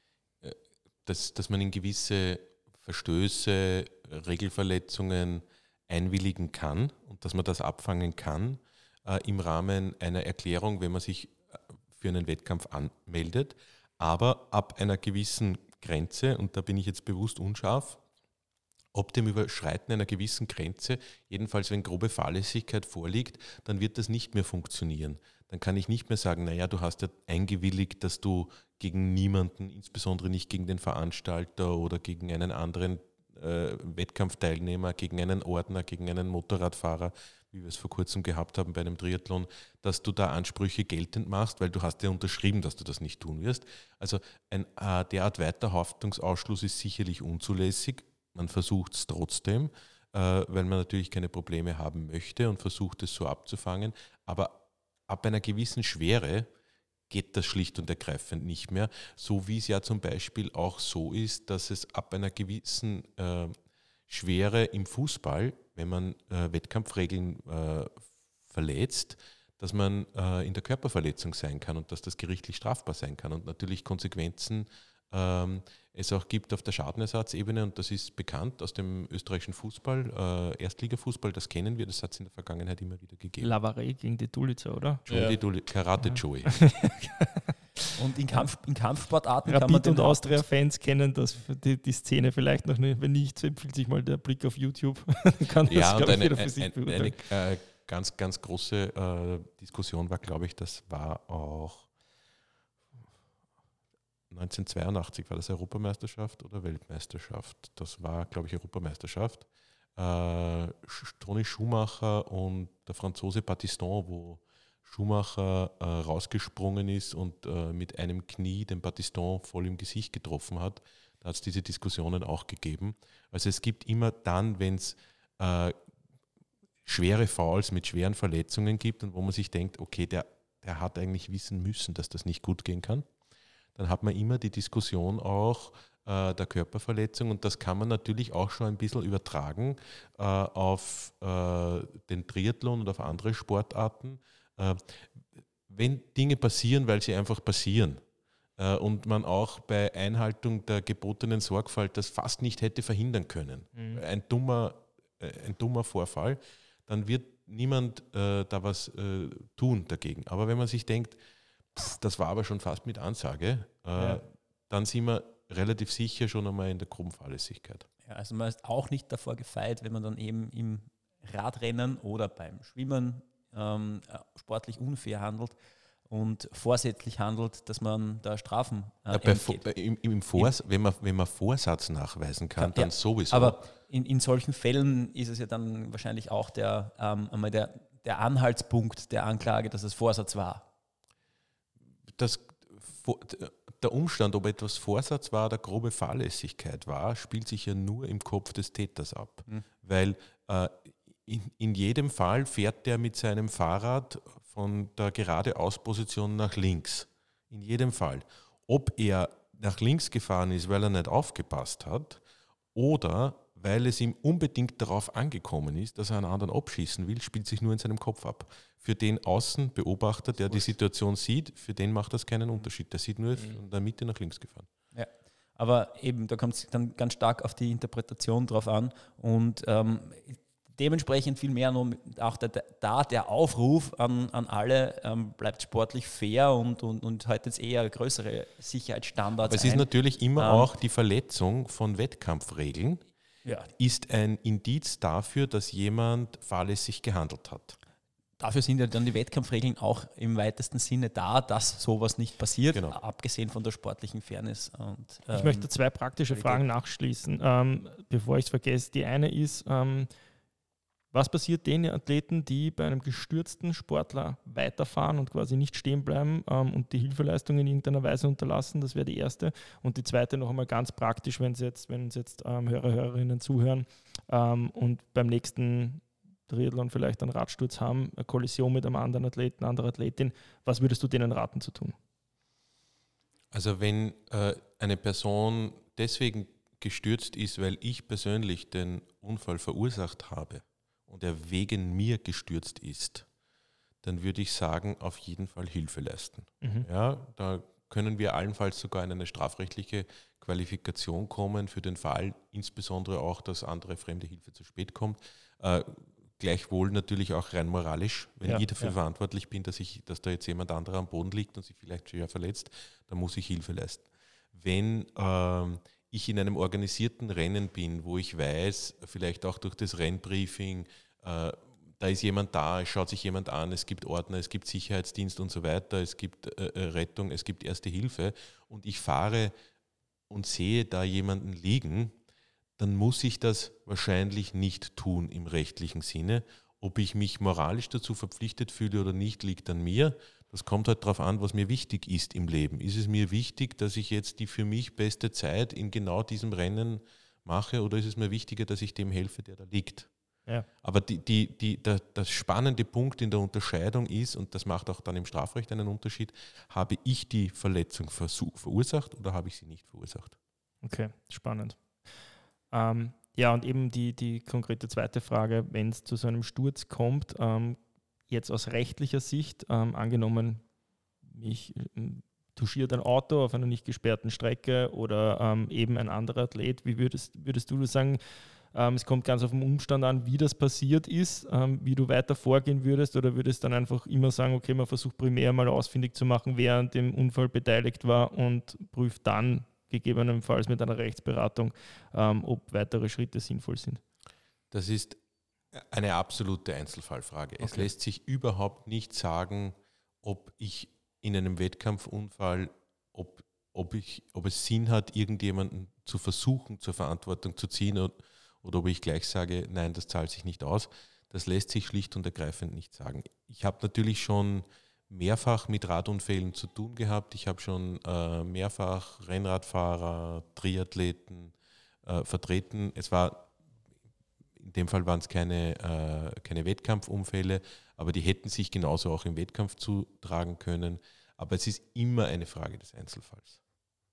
dass, dass man in gewisse Verstöße, Regelverletzungen einwilligen kann und dass man das abfangen kann äh, im Rahmen einer Erklärung, wenn man sich für einen Wettkampf anmeldet. Aber ab einer gewissen Grenze, und da bin ich jetzt bewusst unscharf, ob dem Überschreiten einer gewissen Grenze, jedenfalls wenn grobe Fahrlässigkeit vorliegt, dann wird das nicht mehr funktionieren. Dann kann ich nicht mehr sagen, naja, du hast ja eingewilligt, dass du gegen niemanden, insbesondere nicht gegen den Veranstalter oder gegen einen anderen äh, Wettkampfteilnehmer, gegen einen Ordner, gegen einen Motorradfahrer, wie wir es vor kurzem gehabt haben bei einem Triathlon, dass du da Ansprüche geltend machst, weil du hast ja unterschrieben, dass du das nicht tun wirst. Also ein äh, derart weiter Haftungsausschluss ist sicherlich unzulässig. Man versucht es trotzdem, äh, weil man natürlich keine Probleme haben möchte und versucht es so abzufangen. Aber ab einer gewissen Schwere geht das schlicht und ergreifend nicht mehr. So wie es ja zum Beispiel auch so ist, dass es ab einer gewissen äh, Schwere im Fußball, wenn man äh, Wettkampfregeln äh, verletzt, dass man äh, in der Körperverletzung sein kann und dass das gerichtlich strafbar sein kann und natürlich Konsequenzen ähm, es auch gibt auf der Schadenersatzebene, und das ist bekannt aus dem österreichischen Fußball, äh, Erstligafußball, das kennen wir, das hat es in der Vergangenheit immer wieder gegeben. Lavaré gegen die Tulica, oder? Joey, Ja. die Duli- Karate Ja. Joey. Und in, Kampf, in Kampfsportarten kann man Rapid den und Austria-Fans kennen das, die, die Szene vielleicht noch nicht. Wenn nicht, so empfiehlt sich mal der Blick auf YouTube. Dann kann das, Ja, und glaub ich, eine, jeder für eine, sich eine, beurteilen. eine äh, ganz, ganz große äh, Diskussion war, glaube ich, das war auch neunzehnhundertzweiundachtzig, war das Europameisterschaft oder Weltmeisterschaft? Das war, glaube ich, Europameisterschaft. Äh, Toni Schumacher und der Franzose Battiston, wo Schumacher äh, rausgesprungen ist und äh, mit einem Knie den Battiston voll im Gesicht getroffen hat. Da hat es diese Diskussionen auch gegeben. Also es gibt immer dann, wenn es äh, schwere Fouls mit schweren Verletzungen gibt und wo man sich denkt, okay, der, der hat eigentlich wissen müssen, dass das nicht gut gehen kann. Dann hat man immer die Diskussion auch äh, der Körperverletzung und das kann man natürlich auch schon ein bisschen übertragen äh, auf äh, den Triathlon und auf andere Sportarten. Äh, wenn Dinge passieren, weil sie einfach passieren äh, und man auch bei Einhaltung der gebotenen Sorgfalt das fast nicht hätte verhindern können, mhm. ein, dummer, äh, ein dummer Vorfall, dann wird niemand äh, da was äh, tun dagegen. Aber wenn man sich denkt, pff, das war aber schon fast mit Ansage, äh, ja. dann sind wir relativ sicher schon einmal in der groben Fahrlässigkeit. Ja, also man ist auch nicht davor gefeit, wenn man dann eben im Radrennen oder beim Schwimmen ähm, sportlich unfair handelt und vorsätzlich handelt, dass man da Strafen äh, ja, bei, bei, im, im Vors, wenn, man, wenn man Vorsatz nachweisen kann, dann ja, sowieso. Aber in, in solchen Fällen ist es ja dann wahrscheinlich auch der, ähm, einmal der, der Anhaltspunkt der Anklage, dass es Vorsatz war. Das, der Umstand, ob etwas Vorsatz war oder grobe Fahrlässigkeit war, spielt sich ja nur im Kopf des Täters ab. Mhm. Weil äh, in, in jedem Fall fährt der mit seinem Fahrrad von der Geradeausposition nach links. In jedem Fall. Ob er nach links gefahren ist, weil er nicht aufgepasst hat oder weil es ihm unbedingt darauf angekommen ist, dass er einen anderen abschießen will, spielt sich nur in seinem Kopf ab. Für den Außenbeobachter, der die Situation sieht, für den macht das keinen Unterschied. Der sieht nur von der Mitte nach links gefahren. Ja, aber eben, da kommt es dann ganz stark auf die Interpretation drauf an und ähm, dementsprechend viel mehr noch auch der, da der Aufruf an, an alle, ähm, bleibt sportlich fair und, und, und halt jetzt eher größere Sicherheitsstandards. Aber es ist ein. natürlich immer ähm, auch die Verletzung von Wettkampfregeln, ja. ist ein Indiz dafür, dass jemand fahrlässig gehandelt hat. Dafür sind ja dann die Wettkampfregeln auch im weitesten Sinne da, dass sowas nicht passiert, genau. abgesehen von der sportlichen Fairness. Und, ähm, ich möchte zwei praktische Qualität. Fragen nachschließen, ähm, bevor ich es vergesse. Die eine ist, ähm, was passiert den Athleten, die bei einem gestürzten Sportler weiterfahren und quasi nicht stehen bleiben ähm, und die Hilfeleistung in irgendeiner Weise unterlassen? Das wäre die erste. Und die zweite noch einmal ganz praktisch, wenn Sie jetzt, wenn uns jetzt ähm, Hörer, Hörerinnen zuhören ähm, und beim nächsten Triathlon vielleicht einen Radsturz haben, eine Kollision mit einem anderen Athleten, einer anderen Athletin. Was würdest du denen raten zu tun? Also wenn äh, eine Person deswegen gestürzt ist, weil ich persönlich den Unfall verursacht habe und er wegen mir gestürzt ist, dann würde ich sagen, auf jeden Fall Hilfe leisten. Mhm. Ja, da können wir allenfalls sogar in eine strafrechtliche Qualifikation kommen für den Fall, insbesondere auch, dass andere fremde Hilfe zu spät kommt. Äh, Gleichwohl natürlich auch rein moralisch, wenn ja, ich dafür ja. verantwortlich bin, dass, ich, dass da jetzt jemand anderer am Boden liegt und sich vielleicht schwer verletzt, dann muss ich Hilfe leisten. Wenn ähm, ich in einem organisierten Rennen bin, wo ich weiß, vielleicht auch durch das Rennbriefing, äh, da ist jemand da, es schaut sich jemand an, es gibt Ordner, es gibt Sicherheitsdienst und so weiter, es gibt äh, Rettung, es gibt Erste Hilfe und ich fahre und sehe da jemanden liegen, dann muss ich das wahrscheinlich nicht tun im rechtlichen Sinne. Ob ich mich moralisch dazu verpflichtet fühle oder nicht, liegt an mir. Das kommt halt darauf an, was mir wichtig ist im Leben. Ist es mir wichtig, dass ich jetzt die für mich beste Zeit in genau diesem Rennen mache oder ist es mir wichtiger, dass ich dem helfe, der da liegt? Ja. Aber die, die, die, der, das spannende Punkt in der Unterscheidung ist, und das macht auch dann im Strafrecht einen Unterschied, habe ich die Verletzung verursacht oder habe ich sie nicht verursacht? Okay, spannend. Ähm, ja, und eben die, die konkrete zweite Frage, wenn es zu so einem Sturz kommt, ähm, jetzt aus rechtlicher Sicht, ähm, angenommen, ich äh, touchiert ein Auto auf einer nicht gesperrten Strecke oder ähm, eben ein anderer Athlet, wie würdest, würdest du sagen, ähm, es kommt ganz auf den Umstand an, wie das passiert ist, ähm, wie du weiter vorgehen würdest oder würdest dann einfach immer sagen, okay, man versucht primär mal ausfindig zu machen, wer an dem Unfall beteiligt war und prüft dann gegebenenfalls mit einer Rechtsberatung, ähm, ob weitere Schritte sinnvoll sind? Das ist eine absolute Einzelfallfrage. Okay. Es lässt sich überhaupt nicht sagen, ob ich in einem Wettkampfunfall, ob, ob, ich, ob es Sinn hat, irgendjemanden zu versuchen, zur Verantwortung zu ziehen oder, oder ob ich gleich sage, nein, das zahlt sich nicht aus. Das lässt sich schlicht und ergreifend nicht sagen. Ich habe natürlich schon mehrfach mit Radunfällen zu tun gehabt. Ich habe schon äh, mehrfach Rennradfahrer, Triathleten äh, vertreten. Es war in dem Fall waren es keine, äh, keine Wettkampfunfälle, aber die hätten sich genauso auch im Wettkampf zutragen können. Aber es ist immer eine Frage des Einzelfalls.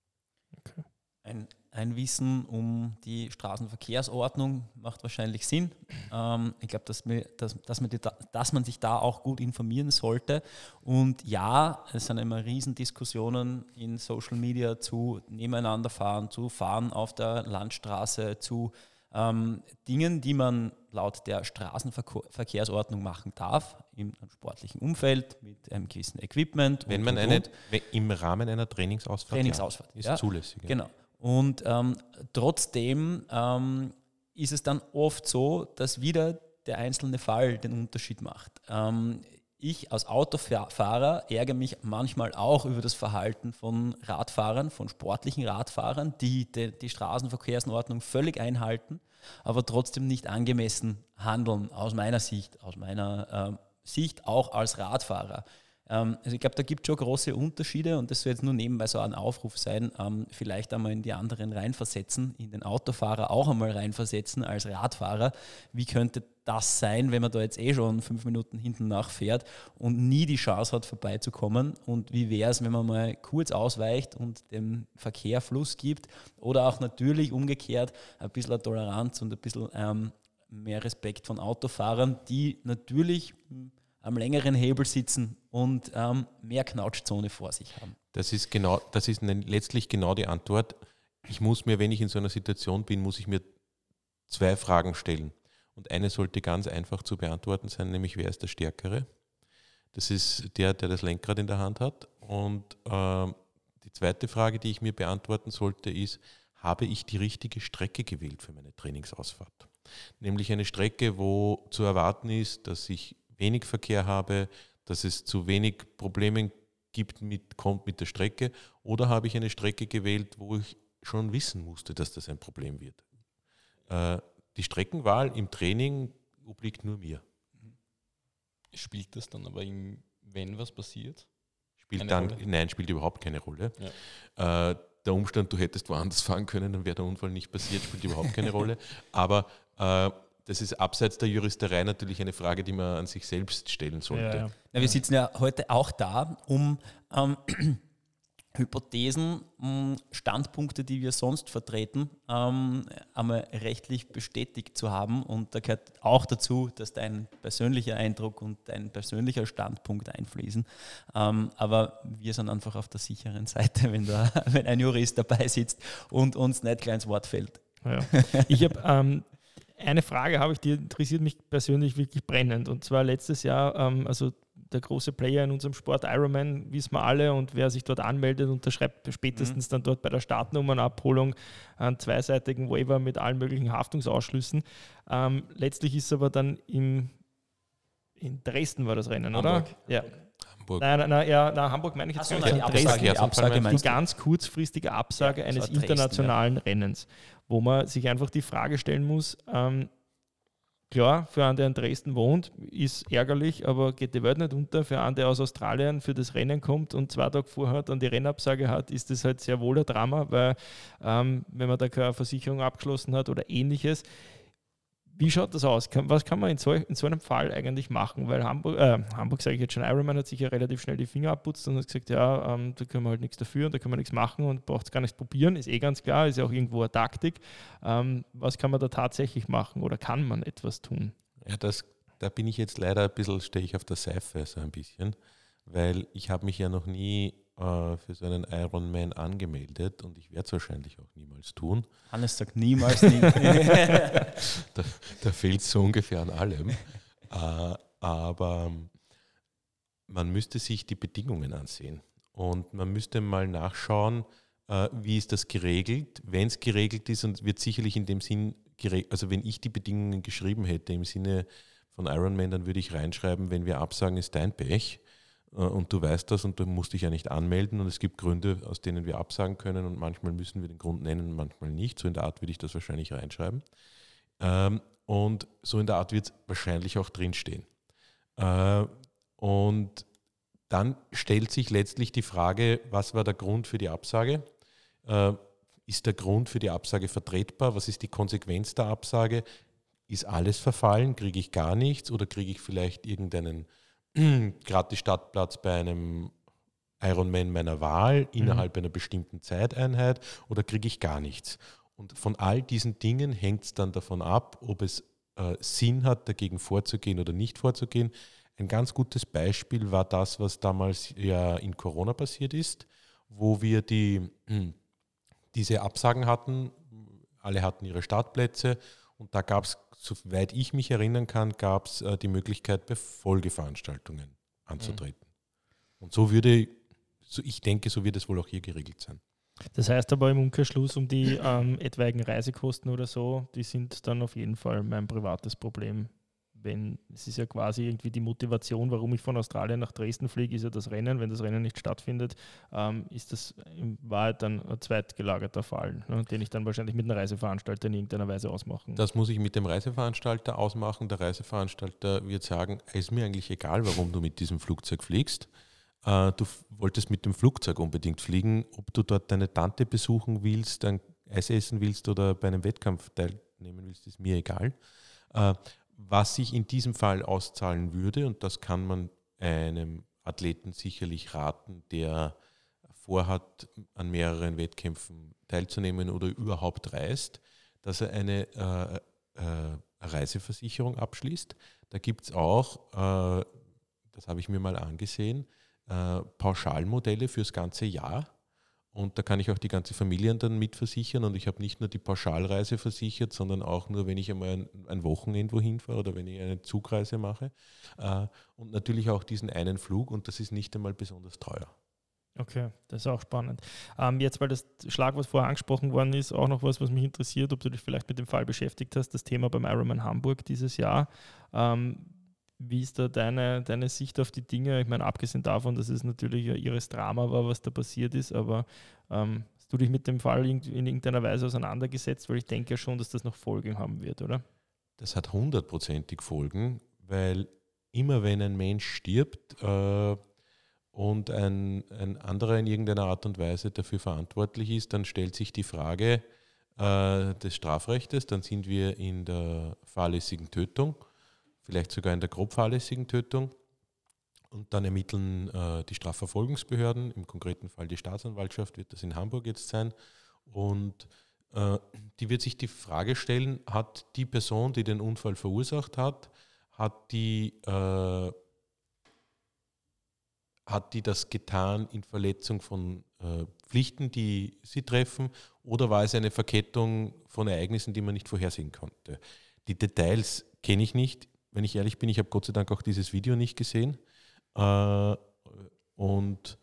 Okay. Ein, ein Wissen um die Straßenverkehrsordnung macht wahrscheinlich Sinn. Ähm, ich glaube, dass, dass, dass, man dass man sich da auch gut informieren sollte. Und ja, es sind immer Riesendiskussionen in Social Media zu nebeneinander fahren, zu fahren auf der Landstraße, zu ähm, Dingen, die man laut der Straßenverkehrsordnung machen darf, im sportlichen Umfeld, mit einem gewissen Equipment. Wenn und, man und, eine, und. im Rahmen einer Trainingsausfahrt, Trainingsausfahrt ja, ist ja, zulässig. Ja. Genau. Und ähm, trotzdem ähm, ist es dann oft so, dass wieder der einzelne Fall den Unterschied macht. Ähm, ich als Autofahrer ärgere mich manchmal auch über das Verhalten von Radfahrern, von sportlichen Radfahrern, die die, die Straßenverkehrsordnung völlig einhalten, aber trotzdem nicht angemessen handeln, aus meiner Sicht, aus meiner ähm, Sicht auch als Radfahrer. Ähm, also ich glaube, da gibt es schon große Unterschiede und das soll jetzt nur nebenbei so ein Aufruf sein, ähm, vielleicht einmal in die anderen reinversetzen, in den Autofahrer auch einmal reinversetzen als Radfahrer. Wie könnte das sein, wenn man da jetzt eh schon fünf Minuten hinten nachfährt und nie die Chance hat, vorbeizukommen? Und wie wäre es, wenn man mal kurz ausweicht und dem Verkehr Fluss gibt? Oder auch natürlich umgekehrt ein bisschen Toleranz und ein bisschen ähm, mehr Respekt von Autofahrern, die natürlich am längeren Hebel sitzen und ähm, mehr Knautschzone vor sich haben. Das ist genau, das ist letztlich genau die Antwort. Ich muss mir, wenn ich in so einer Situation bin, muss ich mir zwei Fragen stellen. Und eine sollte ganz einfach zu beantworten sein, nämlich wer ist der Stärkere? Das ist der, der das Lenkrad in der Hand hat. Und äh, die zweite Frage, die ich mir beantworten sollte, ist, habe ich die richtige Strecke gewählt für meine Trainingsausfahrt? Nämlich eine Strecke, wo zu erwarten ist, dass ich wenig Verkehr habe, dass es zu wenig Probleme gibt mit, kommt mit der Strecke, oder habe ich eine Strecke gewählt, wo ich schon wissen musste, dass das ein Problem wird. Äh, die Streckenwahl im Training obliegt nur mir. Spielt das dann aber, im, wenn was passiert? Spielt dann, nein, spielt überhaupt keine Rolle. Ja. Äh, der Umstand, du hättest woanders fahren können, dann wäre der Unfall nicht passiert, spielt überhaupt keine Rolle. Aber äh, das ist abseits der Juristerei natürlich eine Frage, die man an sich selbst stellen sollte. Ja, ja. Ja, wir sitzen ja heute auch da, um ähm, Hypothesen, Standpunkte, die wir sonst vertreten, ähm, einmal rechtlich bestätigt zu haben. Und da gehört auch dazu, dass dein persönlicher Eindruck und dein persönlicher Standpunkt einfließen. Ähm, aber wir sind einfach auf der sicheren Seite, wenn, da, wenn ein Jurist dabei sitzt und uns nicht gleich ins Wort fällt. Ja. Ich habe ähm, eine Frage, habe ich, die interessiert mich persönlich wirklich brennend. Und zwar letztes Jahr, ähm, also der große Player in unserem Sport, Ironman, wissen wir alle, und wer sich dort anmeldet, unterschreibt spätestens mhm. dann dort bei der Startnummernabholung einen zweiseitigen Waiver mit allen möglichen Haftungsausschlüssen. Ähm, letztlich ist aber dann im, in Dresden war das Rennen, Hamburg. Oder? Ja. Hamburg. Nein, nein, nein, ja, nein, Hamburg meine ich jetzt Ach so, gar nicht. nein, die Absage, die, Absage die ganz kurzfristige Absage ja, eines Dresden, internationalen ja. Rennens, wo man sich einfach die Frage stellen muss, ähm, klar, für einen, der in Dresden wohnt, ist ärgerlich, aber geht die Welt nicht unter. Für einen, der aus Australien für das Rennen kommt und zwei Tage vorher dann die Rennabsage hat, ist das halt sehr wohl ein Drama, weil ähm, wenn man da keine Versicherung abgeschlossen hat oder ähnliches. Wie schaut das aus? Was kann man in so, in so einem Fall eigentlich machen? Weil Hamburg, äh, Hamburg sage ich jetzt schon, Ironman hat sich ja relativ schnell die Finger abputzt und hat gesagt, ja, ähm, da können wir halt nichts dafür und da können wir nichts machen und braucht es gar nicht probieren, ist eh ganz klar, ist ja auch irgendwo eine Taktik. Ähm, was kann man da tatsächlich machen oder kann man etwas tun? Ja, das, da bin ich jetzt leider ein bisschen, stehe ich auf der Seife so ein bisschen, weil ich habe mich ja noch nie äh, für so einen Ironman angemeldet und ich werde es wahrscheinlich auch niemals tun. Hannes sagt niemals nie. da da fehlt es so ungefähr an allem. Äh, aber man müsste sich die Bedingungen ansehen und man müsste mal nachschauen, äh, wie ist das geregelt. Wenn es geregelt ist, und wird sicherlich in dem Sinn geregelt, also wenn ich die Bedingungen geschrieben hätte im Sinne von Ironman, dann würde ich reinschreiben, wenn wir absagen, ist dein Pech. Und du weißt das und du musst dich ja nicht anmelden und es gibt Gründe, aus denen wir absagen können und manchmal müssen wir den Grund nennen, manchmal nicht. So in der Art würde ich das wahrscheinlich reinschreiben. Und so in der Art wird es wahrscheinlich auch drinstehen. Und dann stellt sich letztlich die Frage, was war der Grund für die Absage? Ist der Grund für die Absage vertretbar? Was ist die Konsequenz der Absage? ist alles verfallen, kriege ich gar nichts oder kriege ich vielleicht irgendeinen gratis Startplatz bei einem Ironman meiner Wahl innerhalb mhm. einer bestimmten Zeiteinheit oder kriege ich gar nichts. Und von all diesen Dingen hängt es dann davon ab, ob es äh, Sinn hat, dagegen vorzugehen oder nicht vorzugehen. Ein ganz gutes Beispiel war das, was damals ja in Corona passiert ist, wo wir die, diese Absagen hatten. Alle hatten ihre Startplätze und da gab es, soweit ich mich erinnern kann, gab es äh, die Möglichkeit, bei Folgeveranstaltungen anzutreten. Mhm. Und so würde, so ich denke, so wird es wohl auch hier geregelt sein. Das heißt aber im Umkehrschluss, um die ähm, etwaigen Reisekosten oder so, die sind dann auf jeden Fall mein privates Problem. Wenn, es ist ja quasi irgendwie die Motivation, warum ich von Australien nach Dresden fliege, ist ja das Rennen. Wenn das Rennen nicht stattfindet, ähm, ist das in Wahrheit dann ein zweitgelagerter Fall, ne, den ich dann wahrscheinlich mit einem Reiseveranstalter in irgendeiner Weise ausmachen. Das muss ich mit dem Reiseveranstalter ausmachen. Der Reiseveranstalter wird sagen, es ist mir eigentlich egal, warum du mit diesem Flugzeug fliegst. Äh, du wolltest mit dem Flugzeug unbedingt fliegen. Ob du dort deine Tante besuchen willst, ein Eis essen willst oder bei einem Wettkampf teilnehmen willst, ist mir egal. Äh, Was sich in diesem Fall auszahlen würde, und das kann man einem Athleten sicherlich raten, der vorhat, an mehreren Wettkämpfen teilzunehmen oder überhaupt reist, dass er eine äh, äh, Reiseversicherung abschließt. Da gibt es auch, äh, das habe ich mir mal angesehen, äh, Pauschalmodelle fürs ganze Jahr. Und da kann ich auch die ganze Familie dann mitversichern und ich habe nicht nur die Pauschalreise versichert, sondern auch nur, wenn ich einmal ein, ein Wochenende wohin fahre oder wenn ich eine Zugreise mache. Äh, und natürlich auch diesen einen Flug und das ist nicht einmal besonders teuer. Okay, das ist auch spannend. Ähm, jetzt, weil das Schlagwort vorher angesprochen worden ist, auch noch was, was mich interessiert, ob du dich vielleicht mit dem Fall beschäftigt hast, das Thema beim Ironman Hamburg dieses Jahr. Ähm, Wie ist da deine, deine Sicht auf die Dinge? Ich meine, abgesehen davon, dass es natürlich ein irres Drama war, was da passiert ist, aber ähm, hast du dich mit dem Fall in irgendeiner Weise auseinandergesetzt? Weil ich denke ja schon, dass das noch Folgen haben wird, oder? Das hat hundertprozentig Folgen, weil immer wenn ein Mensch stirbt äh, und ein, ein anderer in irgendeiner Art und Weise dafür verantwortlich ist, dann stellt sich die Frage äh, des Strafrechtes, dann sind wir in der fahrlässigen Tötung, vielleicht sogar in der grob fahrlässigen Tötung. Und dann ermitteln äh, die Strafverfolgungsbehörden, im konkreten Fall die Staatsanwaltschaft, wird das in Hamburg jetzt sein. Und äh, die wird sich die Frage stellen, hat die Person, die den Unfall verursacht hat, hat die, äh, hat die das getan in Verletzung von äh, Pflichten, die sie treffen, oder war es eine Verkettung von Ereignissen, die man nicht vorhersehen konnte? Die Details kenne ich nicht. Wenn ich ehrlich bin, ich habe Gott sei Dank auch dieses Video nicht gesehen. Äh, und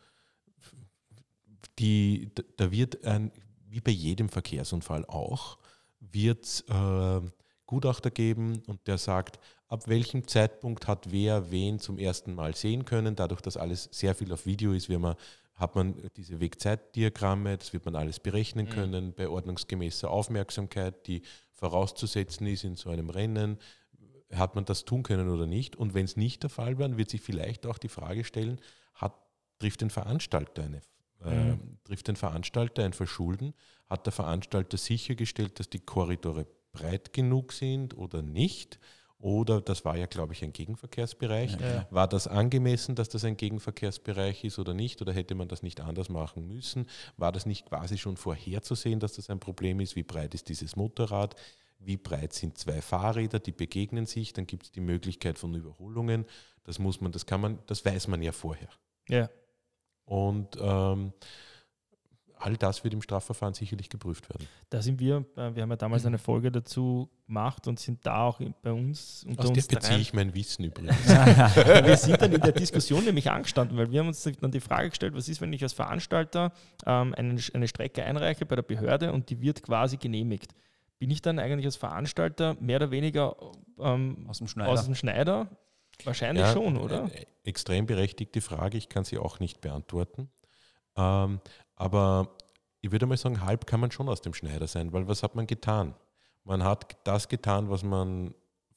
die, da wird, ein, wie bei jedem Verkehrsunfall auch, wird es äh, Gutachter geben und der sagt, ab welchem Zeitpunkt hat wer wen zum ersten Mal sehen können. Dadurch, dass alles sehr viel auf Video ist, man, hat man diese Wegzeitdiagramme, das wird man alles berechnen können, mhm. bei ordnungsgemäßer Aufmerksamkeit, die vorauszusetzen ist in so einem Rennen. Hat man das tun können oder nicht? Und wenn es nicht der Fall war, wird sich vielleicht auch die Frage stellen, hat, trifft den Veranstalter eine, äh, mhm. trifft den Veranstalter ein Verschulden? Hat der Veranstalter sichergestellt, dass die Korridore breit genug sind oder nicht? Oder, das war ja, glaube ich, ein Gegenverkehrsbereich. Ja, ja. War das angemessen, dass das ein Gegenverkehrsbereich ist oder nicht? Oder hätte man das nicht anders machen müssen? War das nicht quasi schon vorherzusehen, dass das ein Problem ist? Wie breit ist dieses Motorrad? Wie breit sind zwei Fahrräder, die begegnen sich, dann gibt es die Möglichkeit von Überholungen. Das muss man, das kann man, das weiß man ja vorher. Ja. Und ähm, all das wird im Strafverfahren sicherlich geprüft werden. Da sind wir, wir haben ja damals eine Folge dazu gemacht und sind da auch bei uns unter Aus uns der beziehe ich mein Wissen übrigens. Wir sind dann in der Diskussion nämlich angestanden, weil wir haben uns dann die Frage gestellt, was ist, wenn ich als Veranstalter ähm, eine, eine Strecke einreiche bei der Behörde und die wird quasi genehmigt. Bin ich dann eigentlich als Veranstalter mehr oder weniger ähm, aus dem Schneider? Aus dem Schneider? Wahrscheinlich ja, schon, oder? Äh, extrem berechtigte Frage, ich kann sie auch nicht beantworten. Ähm, aber ich würde mal sagen, halb kann man schon aus dem Schneider sein, weil was hat man getan? Man hat das getan, was man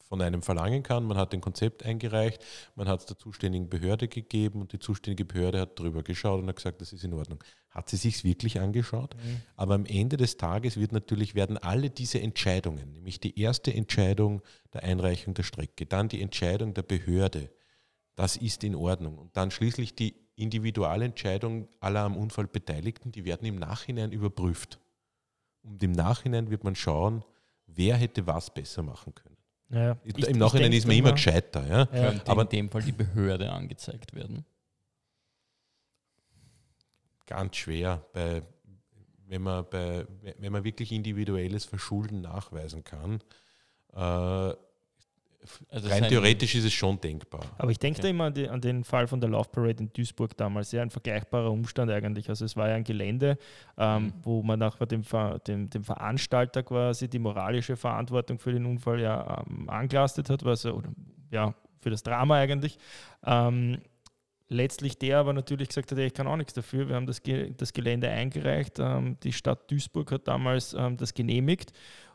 von einem verlangen kann. Man hat ein Konzept eingereicht, man hat es der zuständigen Behörde gegeben und die zuständige Behörde hat drüber geschaut und hat gesagt, das ist in Ordnung. Hat sie sich wirklich angeschaut? Mhm. Aber am Ende des Tages wird natürlich, werden alle diese Entscheidungen, nämlich die erste Entscheidung der Einreichung der Strecke, dann die Entscheidung der Behörde, das ist in Ordnung. Und dann schließlich die Individualentscheidung aller am Unfall Beteiligten, die werden im Nachhinein überprüft. Und im Nachhinein wird man schauen, wer hätte was besser machen können. Ja, ich, ich, Im Nachhinein ist man immer gescheiter. Ja? Ja. Könnte aber in dem Fall die Behörde angezeigt werden? Ganz schwer, bei, wenn, man bei, wenn man wirklich individuelles Verschulden nachweisen kann. Äh, Also rein theoretisch ist es schon denkbar. Aber ich denke okay. da immer an, die, an den Fall von der Love Parade in Duisburg damals. Ja, ein vergleichbarer Umstand eigentlich. Also es war ja ein Gelände, ähm, mhm. wo man nach dem, dem, dem Veranstalter quasi die moralische Verantwortung für den Unfall ja ähm, angelastet hat, was er, oder ja, für das Drama eigentlich. Ähm, letztlich der aber natürlich gesagt hat, ich kann auch nichts dafür. Wir haben das, Ge- das Gelände eingereicht. Ähm, die Stadt Duisburg hat damals ähm, das genehmigt.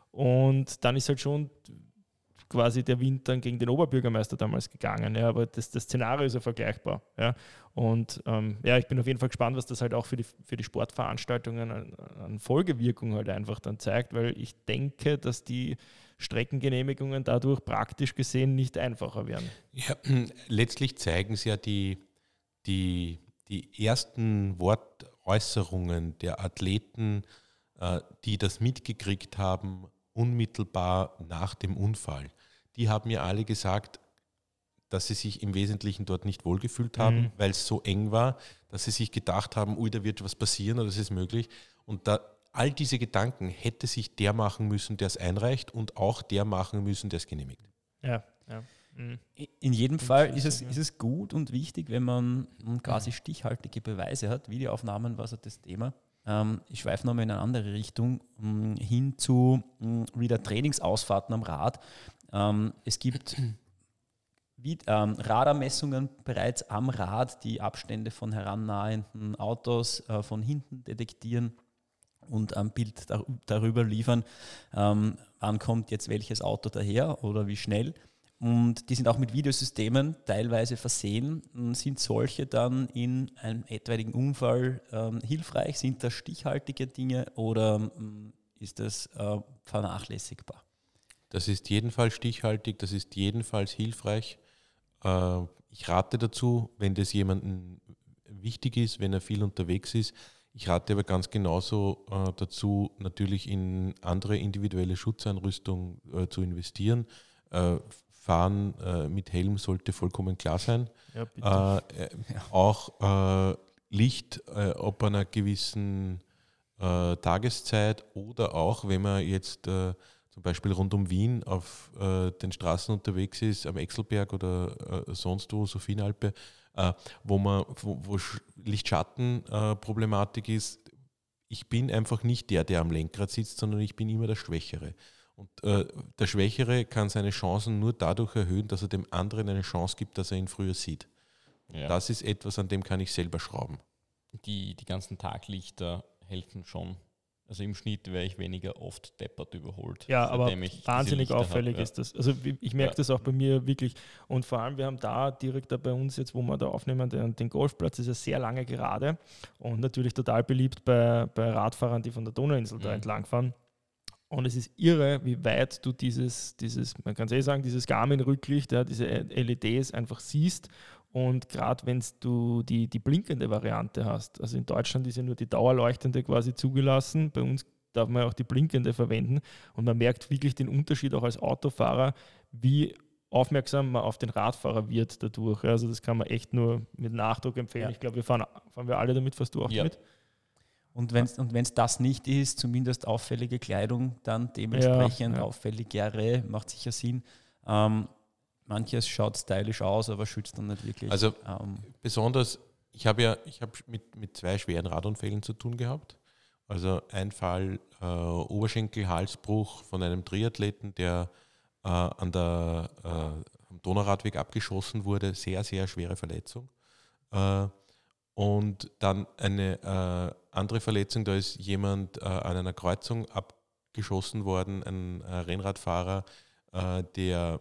Und dann ist halt schon quasi der Wind dann gegen den Oberbürgermeister damals gegangen. Ja, aber das, das Szenario ist ja vergleichbar. Ja. Und ähm, ja, ich bin auf jeden Fall gespannt, was das halt auch für die, für die Sportveranstaltungen an, an Folgewirkung halt einfach dann zeigt, weil ich denke, dass die Streckengenehmigungen dadurch praktisch gesehen nicht einfacher werden. Ja, letztlich zeigen es ja die, die, die ersten Wortäußerungen der Athleten, äh, die das mitgekriegt haben, unmittelbar nach dem Unfall. Die haben mir alle gesagt, dass sie sich im Wesentlichen dort nicht wohlgefühlt haben, mhm. weil es so eng war, dass sie sich gedacht haben, ui, da wird was passieren oder das ist möglich. Und da, all diese Gedanken hätte sich der machen müssen, der es einreicht und auch der machen müssen, der es genehmigt. Ja, ja. Mhm. In jedem Fall ist es, ist es gut und wichtig, wenn man quasi stichhaltige Beweise hat. Videoaufnahmen war so das Thema. Ähm, ich schweife nochmal in eine andere Richtung, um, hin zu um, wieder Trainingsausfahrten am Rad. Ähm, es gibt wie, ähm, Radarmessungen bereits am Rad, die Abstände von herannahenden Autos äh, von hinten detektieren und ein Bild dar- darüber liefern, ähm, wann kommt jetzt welches Auto daher oder wie schnell. Und die sind auch mit Videosystemen teilweise versehen. Sind solche dann in einem etwaigen Unfall ähm, hilfreich? Sind das stichhaltige Dinge oder ähm, ist das äh, vernachlässigbar? Das ist jedenfalls stichhaltig, das ist jedenfalls hilfreich. Äh, ich rate dazu, wenn das jemandem wichtig ist, wenn er viel unterwegs ist. Ich rate aber ganz genauso äh, dazu, natürlich in andere individuelle Schutzeinrüstung äh, zu investieren. Äh, Fahren äh, mit Helm sollte vollkommen klar sein. Ja, äh, äh, ja. Auch äh, Licht, äh, ob einer gewissen äh, Tageszeit oder auch, wenn man jetzt äh, zum Beispiel rund um Wien auf äh, den Straßen unterwegs ist, am Exelberg oder äh, sonst wo, Sophienalpe, äh, wo man wo, wo Licht-Schatten-Problematik äh, ist. Ich bin einfach nicht der, der am Lenkrad sitzt, sondern ich bin immer der Schwächere. Und äh, der Schwächere kann seine Chancen nur dadurch erhöhen, dass er dem anderen eine Chance gibt, dass er ihn früher sieht. Ja. Das ist etwas, an dem kann ich selber schrauben. Die, die ganzen Taglichter helfen schon. Also im Schnitt wäre ich weniger oft deppert überholt. Ja, aber wahnsinnig auffällig habe, ist das. Also ich merke ja. das auch bei mir wirklich. Und vor allem, wir haben da direkt da bei uns jetzt, wo wir da aufnehmen, den, den Golfplatz ist ja sehr lange gerade und natürlich total beliebt bei, bei Radfahrern, die von der Donauinsel mhm. da entlangfahren. Und es ist irre, wie weit du dieses, dieses man kann es eh sagen, dieses Garmin-Rücklicht, ja, diese L E Ds einfach siehst. Und gerade wenn du die, die blinkende Variante hast, also in Deutschland ist ja nur die dauerleuchtende quasi zugelassen, bei uns darf man ja auch die blinkende verwenden. Und man merkt wirklich den Unterschied auch als Autofahrer, wie aufmerksam man auf den Radfahrer wird dadurch. Ja, also das kann man echt nur mit Nachdruck empfehlen. Ja. Ich glaube, wir fahren, fahren wir alle damit, fährst du auch ja. damit? Und wenn es und wenn's das nicht ist, zumindest auffällige Kleidung, dann dementsprechend ja, ja. auffälligere, macht sicher Sinn. Ähm, manches schaut stylisch aus, aber schützt dann nicht wirklich. Also ähm, besonders, ich habe ja ich habe mit, mit zwei schweren Radunfällen zu tun gehabt. Also ein Fall äh, Oberschenkel-Halsbruch von einem Triathleten, der äh, an der, äh, am Donauradweg abgeschossen wurde, sehr, sehr schwere Verletzung. Äh, Und dann eine äh, andere Verletzung, da ist jemand äh, an einer Kreuzung abgeschossen worden, ein äh, Rennradfahrer, äh, der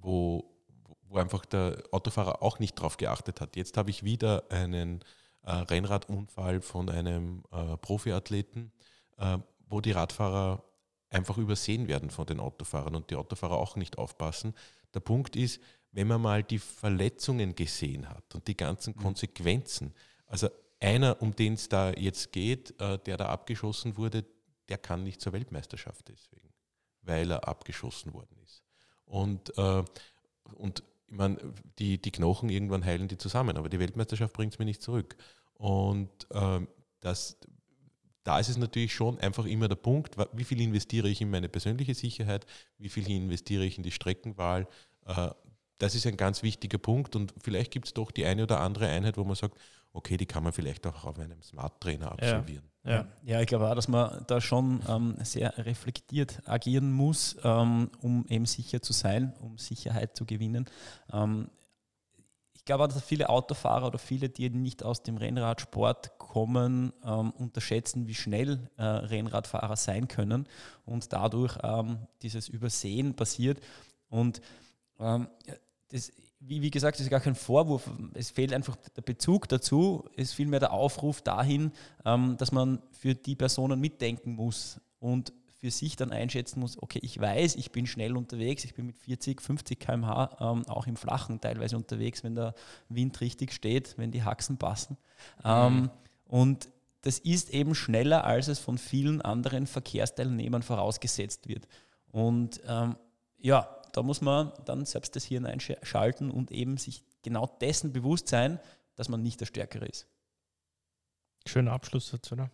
wo, wo einfach der Autofahrer auch nicht drauf geachtet hat. Jetzt habe ich wieder einen äh, Rennradunfall von einem äh, Profiathleten, äh, wo die Radfahrer einfach übersehen werden von den Autofahrern und die Autofahrer auch nicht aufpassen. Der Punkt ist, wenn man mal die Verletzungen gesehen hat und die ganzen Konsequenzen, also einer, um den es da jetzt geht, äh, der da abgeschossen wurde, der kann nicht zur Weltmeisterschaft deswegen, weil er abgeschossen worden ist. Und, äh, und ich meine, die, die Knochen, irgendwann heilen die zusammen, aber die Weltmeisterschaft bringt es mir nicht zurück. Und äh, das, da ist es natürlich schon einfach immer der Punkt, wie viel investiere ich in meine persönliche Sicherheit, wie viel investiere ich in die Streckenwahl. Äh, das ist ein ganz wichtiger Punkt und vielleicht gibt es doch die eine oder andere Einheit, wo man sagt, okay, die kann man vielleicht auch auf einem Smart-Trainer absolvieren. Ja, ja. ja, ich glaube auch, dass man da schon ähm, sehr reflektiert agieren muss, ähm, um eben sicher zu sein, um Sicherheit zu gewinnen. Ähm, ich glaube auch, dass viele Autofahrer oder viele, die nicht aus dem Rennradsport kommen, ähm, unterschätzen, wie schnell äh, Rennradfahrer sein können und dadurch ähm, dieses Übersehen passiert. Und ähm, das Wie, wie gesagt, das ist gar kein Vorwurf, es fehlt einfach der Bezug dazu, es ist vielmehr der Aufruf dahin, ähm, dass man für die Personen mitdenken muss und für sich dann einschätzen muss, okay, ich weiß, ich bin schnell unterwegs, ich bin mit vierzig, fünfzig Kilometer pro Stunde ähm, auch im Flachen teilweise unterwegs, wenn der Wind richtig steht, wenn die Haxen passen. Mhm. Ähm, und das ist eben schneller, als es von vielen anderen Verkehrsteilnehmern vorausgesetzt wird. Und ähm, ja, da muss man dann selbst das Hirn einschalten und eben sich genau dessen bewusst sein, dass man nicht der Stärkere ist. Schöner Abschlusssatz, oder?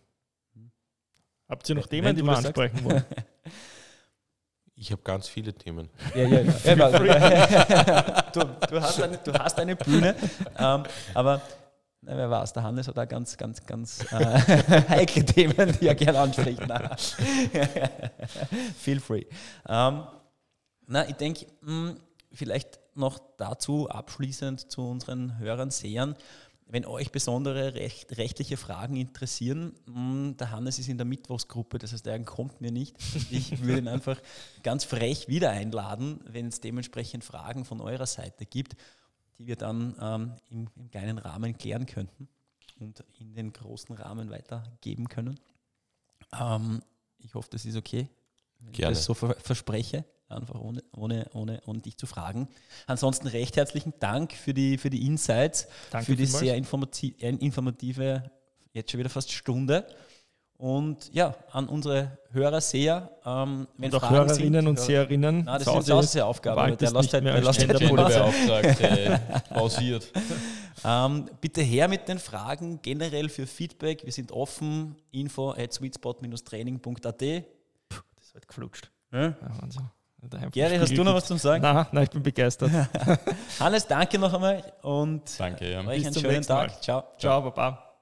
Habt ihr noch Wenn Themen, die du wir das ansprechen wollen? Ich habe ganz viele Themen. Ja, ja, ja. du, du, hast eine, du hast eine Bühne, ähm, aber na, wer weiß, der Hannes hat da ganz, ganz, ganz äh, heikle Themen, die er gerne anspricht. Feel free. Ähm, Na, ich denke, vielleicht noch dazu abschließend zu unseren Hörern, Sehern, wenn euch besondere recht, rechtliche Fragen interessieren, mh, der Hannes ist in der Mittwochsgruppe, das heißt, er kommt mir nicht. Ich würde ihn einfach ganz frech wieder einladen, wenn es dementsprechend Fragen von eurer Seite gibt, die wir dann ähm, im, im kleinen Rahmen klären könnten und in den großen Rahmen weitergeben können. Ähm, ich hoffe, das ist okay, wenn Gerne. ich das so ver- verspreche. Einfach ohne, ohne, ohne, ohne dich zu fragen. Ansonsten recht herzlichen Dank für die, für die Insights, Danke für die vielmals. sehr informati- äh, informative, jetzt schon wieder fast Stunde. Und ja, an unsere Hörer, Seher, ähm, wenn Und auch Fragen Hörerinnen sind, und Hörer- Seherinnen. Nein, das zu ist Hause jetzt auch eine Aufgabe, bald aber der ist lässt nicht halt, mehr der als lässt halt Genderbeauftragte pausiert. Ähm, bitte her mit den Fragen, generell für Feedback. Wir sind offen, info at sweetspot dash training punkt a t. Das wird geflutscht. Ja? Ja, Wahnsinn. Daheim vom Gary, hast Spiegel du noch gibt's- was zum Sagen? Nein, nein, ich bin begeistert. Hannes, danke noch einmal und Danke, ja. euch Bis einen zum schönen nächsten Mal. Tag. Ciao. Ciao, Baba.